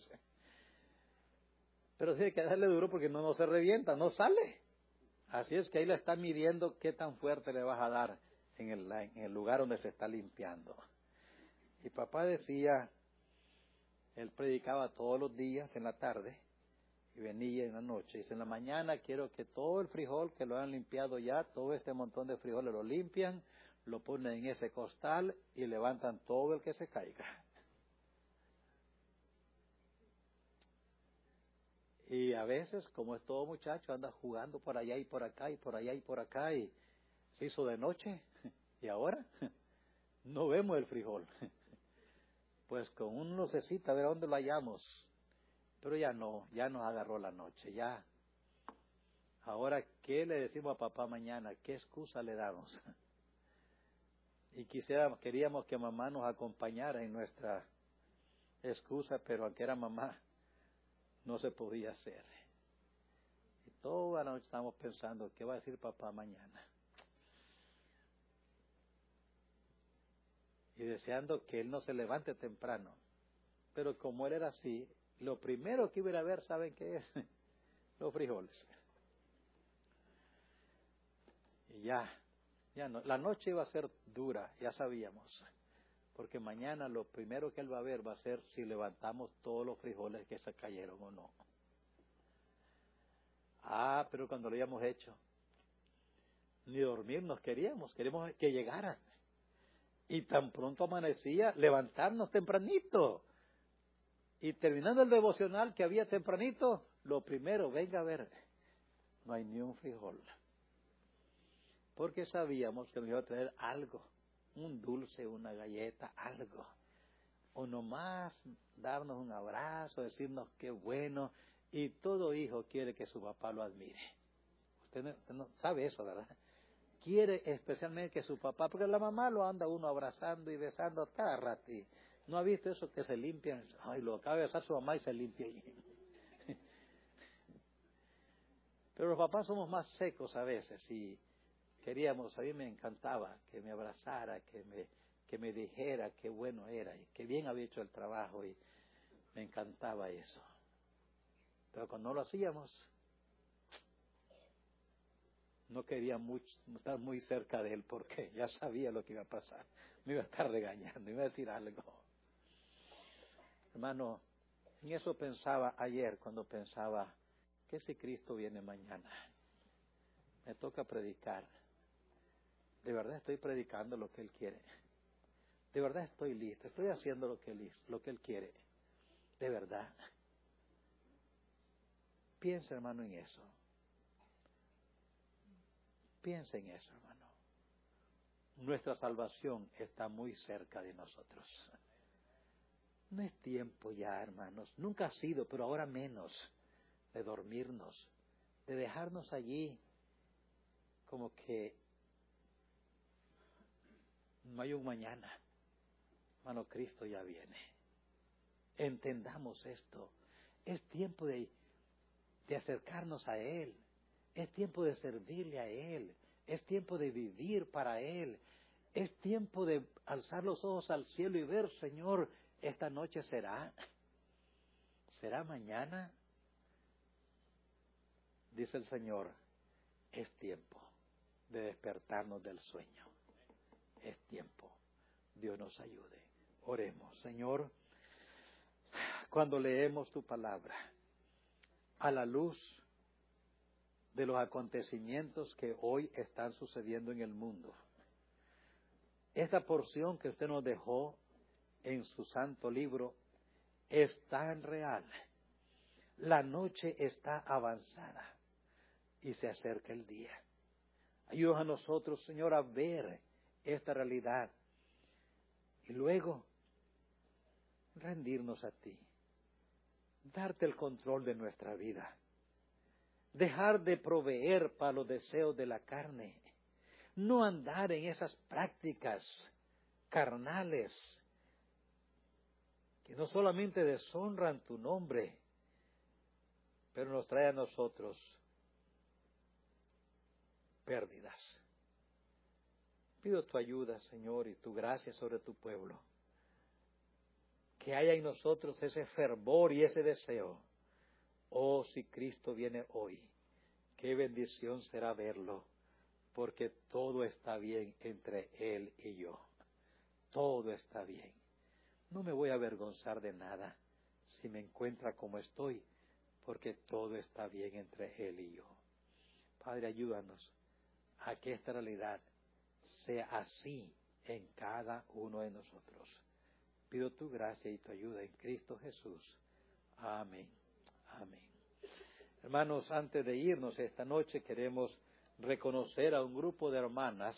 [SPEAKER 2] Pero sí hay que darle duro porque no, no se revienta, no sale. Así es que ahí le está midiendo qué tan fuerte le vas a dar en el, en el lugar donde se está limpiando. Y papá decía, él predicaba todos los días en la tarde y venía en la noche. Dice, en la mañana quiero que todo el frijol que lo han limpiado ya, todo este montón de frijoles lo limpian, lo ponen en ese costal y levantan todo el que se caiga. Y a veces, como es todo muchacho, anda jugando por allá y por acá y por allá y por acá, y se hizo de noche, y ahora no vemos el frijol. Pues con un lucecita a ver a dónde lo hallamos. Pero ya no, ya nos agarró la noche, ya. Ahora, ¿qué le decimos a papá mañana? ¿Qué excusa le damos? Y quisiéramos, queríamos que mamá nos acompañara en nuestra excusa, pero aunque era mamá, no se podía hacer. Y toda la noche estamos pensando, ¿qué va a decir papá mañana? Y deseando que él no se levante temprano. Pero como él era así, lo primero que iba a ir a ver, ¿saben qué es? Los frijoles. Y ya, ya no, la noche iba a ser dura, ya sabíamos. Porque mañana lo primero que él va a ver va a ser si levantamos todos los frijoles que se cayeron o no. Ah, pero cuando lo habíamos hecho, ni dormir nos queríamos, queríamos que llegaran. Y tan pronto amanecía, levantarnos tempranito. Y terminando el devocional que había tempranito, lo primero, venga a ver, no hay ni un frijol. Porque sabíamos que nos iba a traer algo, un dulce, una galleta, algo. O nomás darnos un abrazo, decirnos qué bueno. Y todo hijo quiere que su papá lo admire. Usted no, usted no sabe eso, ¿verdad? Quiere especialmente que su papá, porque la mamá lo anda uno abrazando y besando cada rato. Y ¿no ha visto eso que se limpian? Ay, lo acaba de besar su mamá y se limpia. Pero los papás somos más secos a veces y queríamos, a mí me encantaba que me abrazara, que me, que me dijera qué bueno era y qué bien había hecho el trabajo, y me encantaba eso. Pero cuando no lo hacíamos, no quería mucho, estar muy cerca de él porque ya sabía lo que iba a pasar. Me iba a estar regañando, me iba a decir algo. Hermano, en eso pensaba ayer cuando pensaba, ¿qué si Cristo viene mañana? Me toca predicar. De verdad estoy predicando lo que Él quiere. De verdad estoy listo, estoy haciendo lo que Él, lo que él quiere. De verdad. Piensa, hermano, en eso. Piensa en eso, hermano. Nuestra salvación está muy cerca de nosotros. No es tiempo ya, hermanos. Nunca ha sido, pero ahora menos, de dormirnos, de dejarnos allí como que no hay un mañana. Hermano, Cristo ya viene. Entendamos esto. Es tiempo de, de acercarnos a Él. Es tiempo de servirle a Él. Es tiempo de vivir para Él. Es tiempo de alzar los ojos al cielo y ver, Señor, esta noche será. ¿Será mañana? Dice el Señor, es tiempo de despertarnos del sueño. Es tiempo. Dios nos ayude. Oremos. Señor, cuando leemos tu palabra, a la luz de los acontecimientos que hoy están sucediendo en el mundo. Esta porción que usted nos dejó en su santo libro es tan real. La noche está avanzada y se acerca el día. Ayúdanos a nosotros, Señor, a ver esta realidad y luego rendirnos a ti, darte el control de nuestra vida, dejar de proveer para los deseos de la carne, no andar en esas prácticas carnales que no solamente deshonran tu nombre, pero nos trae a nosotros pérdidas. Pido tu ayuda, Señor, y tu gracia sobre tu pueblo. Que haya en nosotros ese fervor y ese deseo. Oh, si Cristo viene hoy, qué bendición será verlo, porque todo está bien entre Él y yo. Todo está bien. No me voy a avergonzar de nada si me encuentra como estoy, porque todo está bien entre Él y yo. Padre, ayúdanos a que esta realidad sea así en cada uno de nosotros. Pido tu gracia y tu ayuda en Cristo Jesús. Amén. Amén. Hermanos, antes de irnos esta noche queremos reconocer a un grupo de hermanas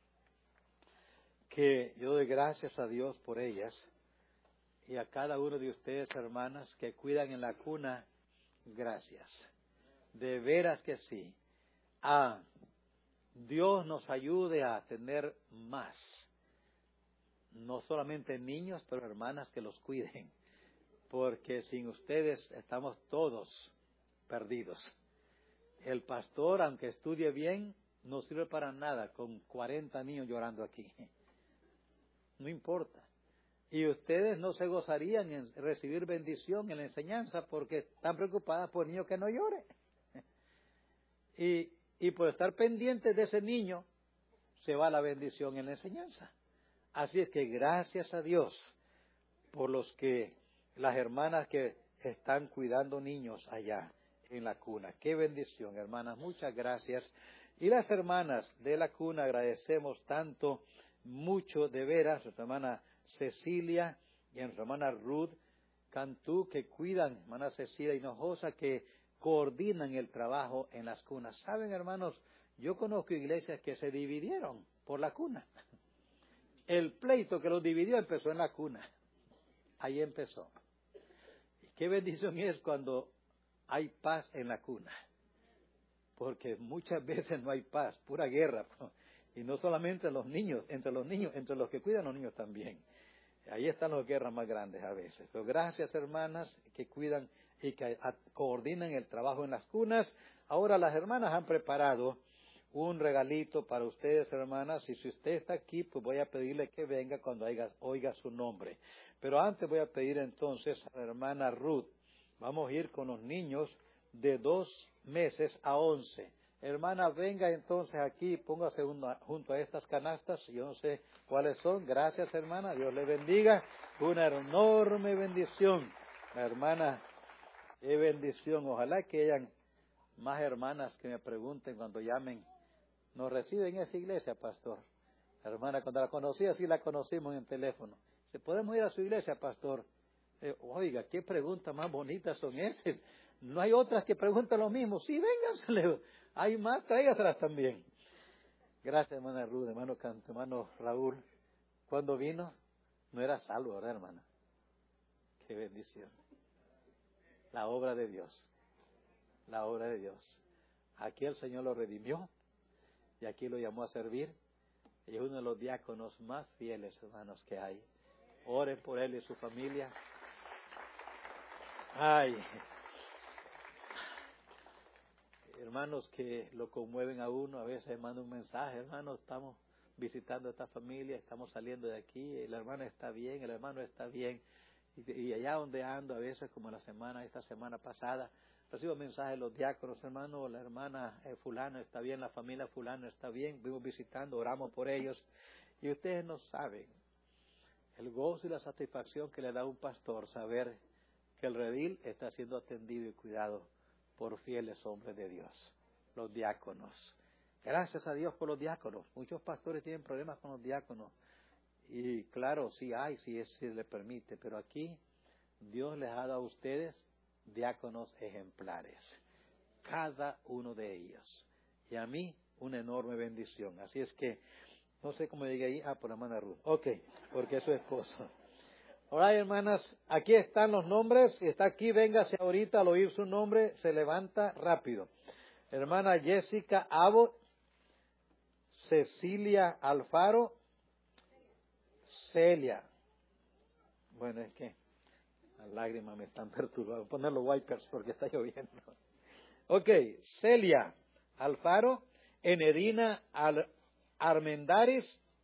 [SPEAKER 2] que yo doy gracias a Dios por ellas y a cada uno de ustedes, hermanas, que cuidan en la cuna, gracias. De veras que sí. Ah, Dios nos ayude a tener más. No solamente niños, pero hermanas que los cuiden. Porque sin ustedes estamos todos perdidos. El pastor, aunque estudie bien, no sirve para nada con cuarenta niños llorando aquí. No importa. Y ustedes no se gozarían en recibir bendición en la enseñanza porque están preocupadas por el niño que no llore. Y, y por estar pendientes de ese niño, se va la bendición en la enseñanza. Así es que gracias a Dios por los que, las hermanas que están cuidando niños allá en la cuna. Qué bendición, hermanas, muchas gracias. Y las hermanas de la cuna agradecemos tanto, mucho de veras, nuestra hermana Cecilia y a nuestra hermana Ruth Cantú, que cuidan, hermana Cecilia Hinojosa, que coordinan el trabajo en las cunas. ¿Saben, hermanos? Yo conozco iglesias que se dividieron por la cuna. El pleito que los dividió empezó en la cuna. Ahí empezó. Y qué bendición es cuando hay paz en la cuna. Porque muchas veces no hay paz, pura guerra. Y no solamente entre los niños, entre los niños, entre los que cuidan a los niños también. Ahí están las guerras más grandes a veces. Pero gracias, hermanas, que cuidan y que a, coordinan el trabajo en las cunas. Ahora las hermanas han preparado un regalito para ustedes, hermanas, y si usted está aquí, pues voy a pedirle que venga cuando oiga, oiga su nombre. Pero antes voy a pedir entonces a la hermana Ruth, vamos a ir con los niños de dos meses a once. Hermana, venga entonces aquí, póngase una, junto a estas canastas, yo no sé cuáles son. Gracias, hermana, Dios le bendiga. Una enorme bendición, la hermana, qué bendición. Ojalá que hayan más hermanas que me pregunten cuando llamen. ¿Nos reciben en esa iglesia, pastor? La hermana, cuando la conocí, así la conocimos en el teléfono. ¿Se podemos ir a su iglesia, pastor? Eh, oiga, qué preguntas más bonitas son esas. No hay otras que preguntan lo mismo. Sí, vénganse. Hay más, tráigaselas también. Gracias, hermana Ruth, hermano Canto, hermano Raúl. Cuando vino, no era salvo, ¿verdad, hermana? Qué bendición. La obra de Dios. La obra de Dios. Aquí el Señor lo redimió y aquí lo llamó a servir. Y es uno de los diáconos más fieles, hermanos, que hay. Oren por él y su familia. Ay, hermanos que lo conmueven a uno, a veces manda un mensaje, hermanos, estamos visitando a esta familia, estamos saliendo de aquí, la hermana está bien, el hermano está bien, y, y allá donde ando, a veces como la semana, esta semana pasada, recibo mensajes de los diáconos, hermano, la hermana eh, fulana está bien, la familia fulana está bien, vimos visitando, oramos por ellos, y ustedes no saben el gozo y la satisfacción que le da a un pastor saber que el redil está siendo atendido y cuidado por fieles hombres de Dios. los diáconos. Gracias a Dios por los diáconos. Muchos pastores tienen problemas con los diáconos. Y claro, sí hay, sí, es, sí le permite. Pero aquí Dios les ha dado a ustedes diáconos ejemplares. Cada uno de ellos. Y a mí, una enorme bendición. Así es que, no sé cómo llegué ahí. Ah, por la hermana Ruth. Ok, porque es su esposo. Ahora, hermanas, aquí están los nombres. Está aquí, véngase ahorita al oír su nombre, se levanta rápido. Hermana Jessica Abbott, Cecilia Alfaro, Celia. Bueno, es que las lágrimas me están perturbando. Voy a poner los wipers porque está lloviendo. Ok, Celia Alfaro, Enedina Al Armendáriz,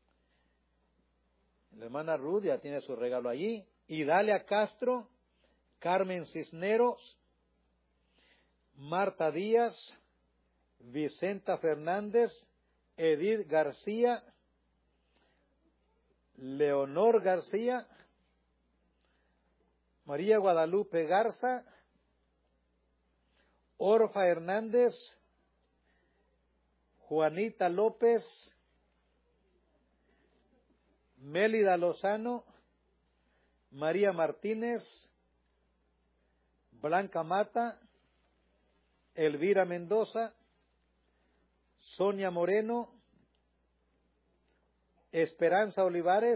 [SPEAKER 2] la hermana Ruth ya tiene su regalo allí, Idalia Castro, Carmen Cisneros, Marta Díaz, Vicenta Fernández, Edith García, Leonor García, María Guadalupe Garza, Orfa Hernández, Juanita López, Mélida Lozano, María Martínez, Blanca Mata, Elvira Mendoza, Sonia Moreno, Esperanza Olivares,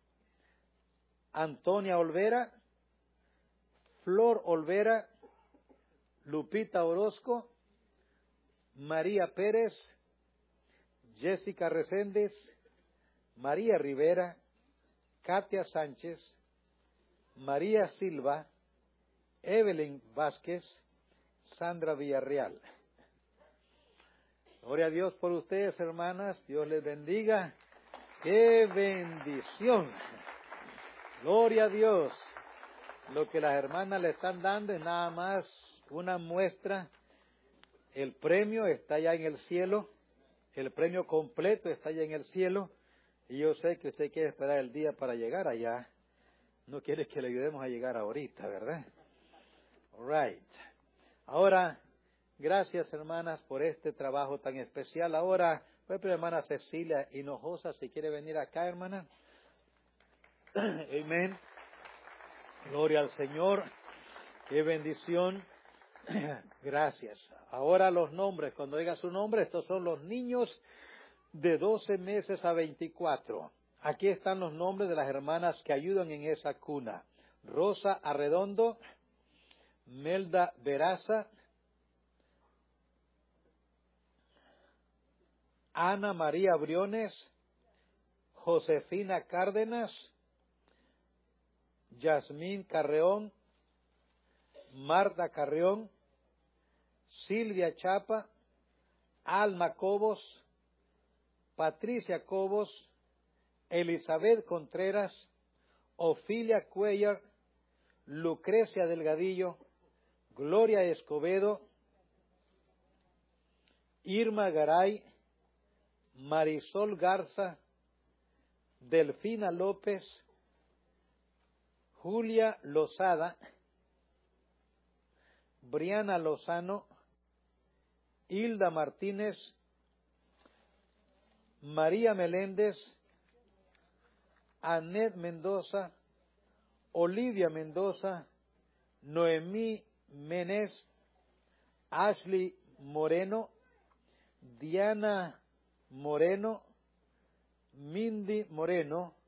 [SPEAKER 2] Antonia Olvera, Flor Olvera, Lupita Orozco, María Pérez, Jessica Reséndez, María Rivera, Katia Sánchez, María Silva, Evelyn Vázquez, Sandra Villarreal. Gloria a Dios por ustedes, hermanas. Dios les bendiga. ¡Qué bendición! Gloria a Dios. Lo que las hermanas le están dando es nada más una muestra. El premio está allá en el cielo. El premio completo está allá en el cielo. Y yo sé que usted quiere esperar el día para llegar allá. No quiere que le ayudemos a llegar ahorita, ¿verdad? All right. Ahora, gracias, hermanas, por este trabajo tan especial. Ahora, voy a pedir a hermana Cecilia Hinojosa, si quiere venir acá, hermana. Amén. Gloria al Señor. Qué bendición. Gracias. Ahora los nombres. Cuando diga su nombre, estos son los niños de doce meses a veinticuatro. Aquí están los nombres de las hermanas que ayudan en esa cuna. Rosa Arredondo, Melda Veraza, Ana María Briones, Josefina Cárdenas, Yasmín Carreón, Marta Carreón, Silvia Chapa, Alma Cobos, Patricia Cobos, Elizabeth Contreras, Ofilia Cuellar, Lucrecia Delgadillo, Gloria Escobedo, Irma Garay, Marisol Garza, Delfina López, Julia Lozada, Briana Lozano, Hilda Martínez, María Meléndez, Anet Mendoza, Olivia Mendoza, Noemí Menez, Ashley Moreno, Diana Moreno, Mindy Moreno,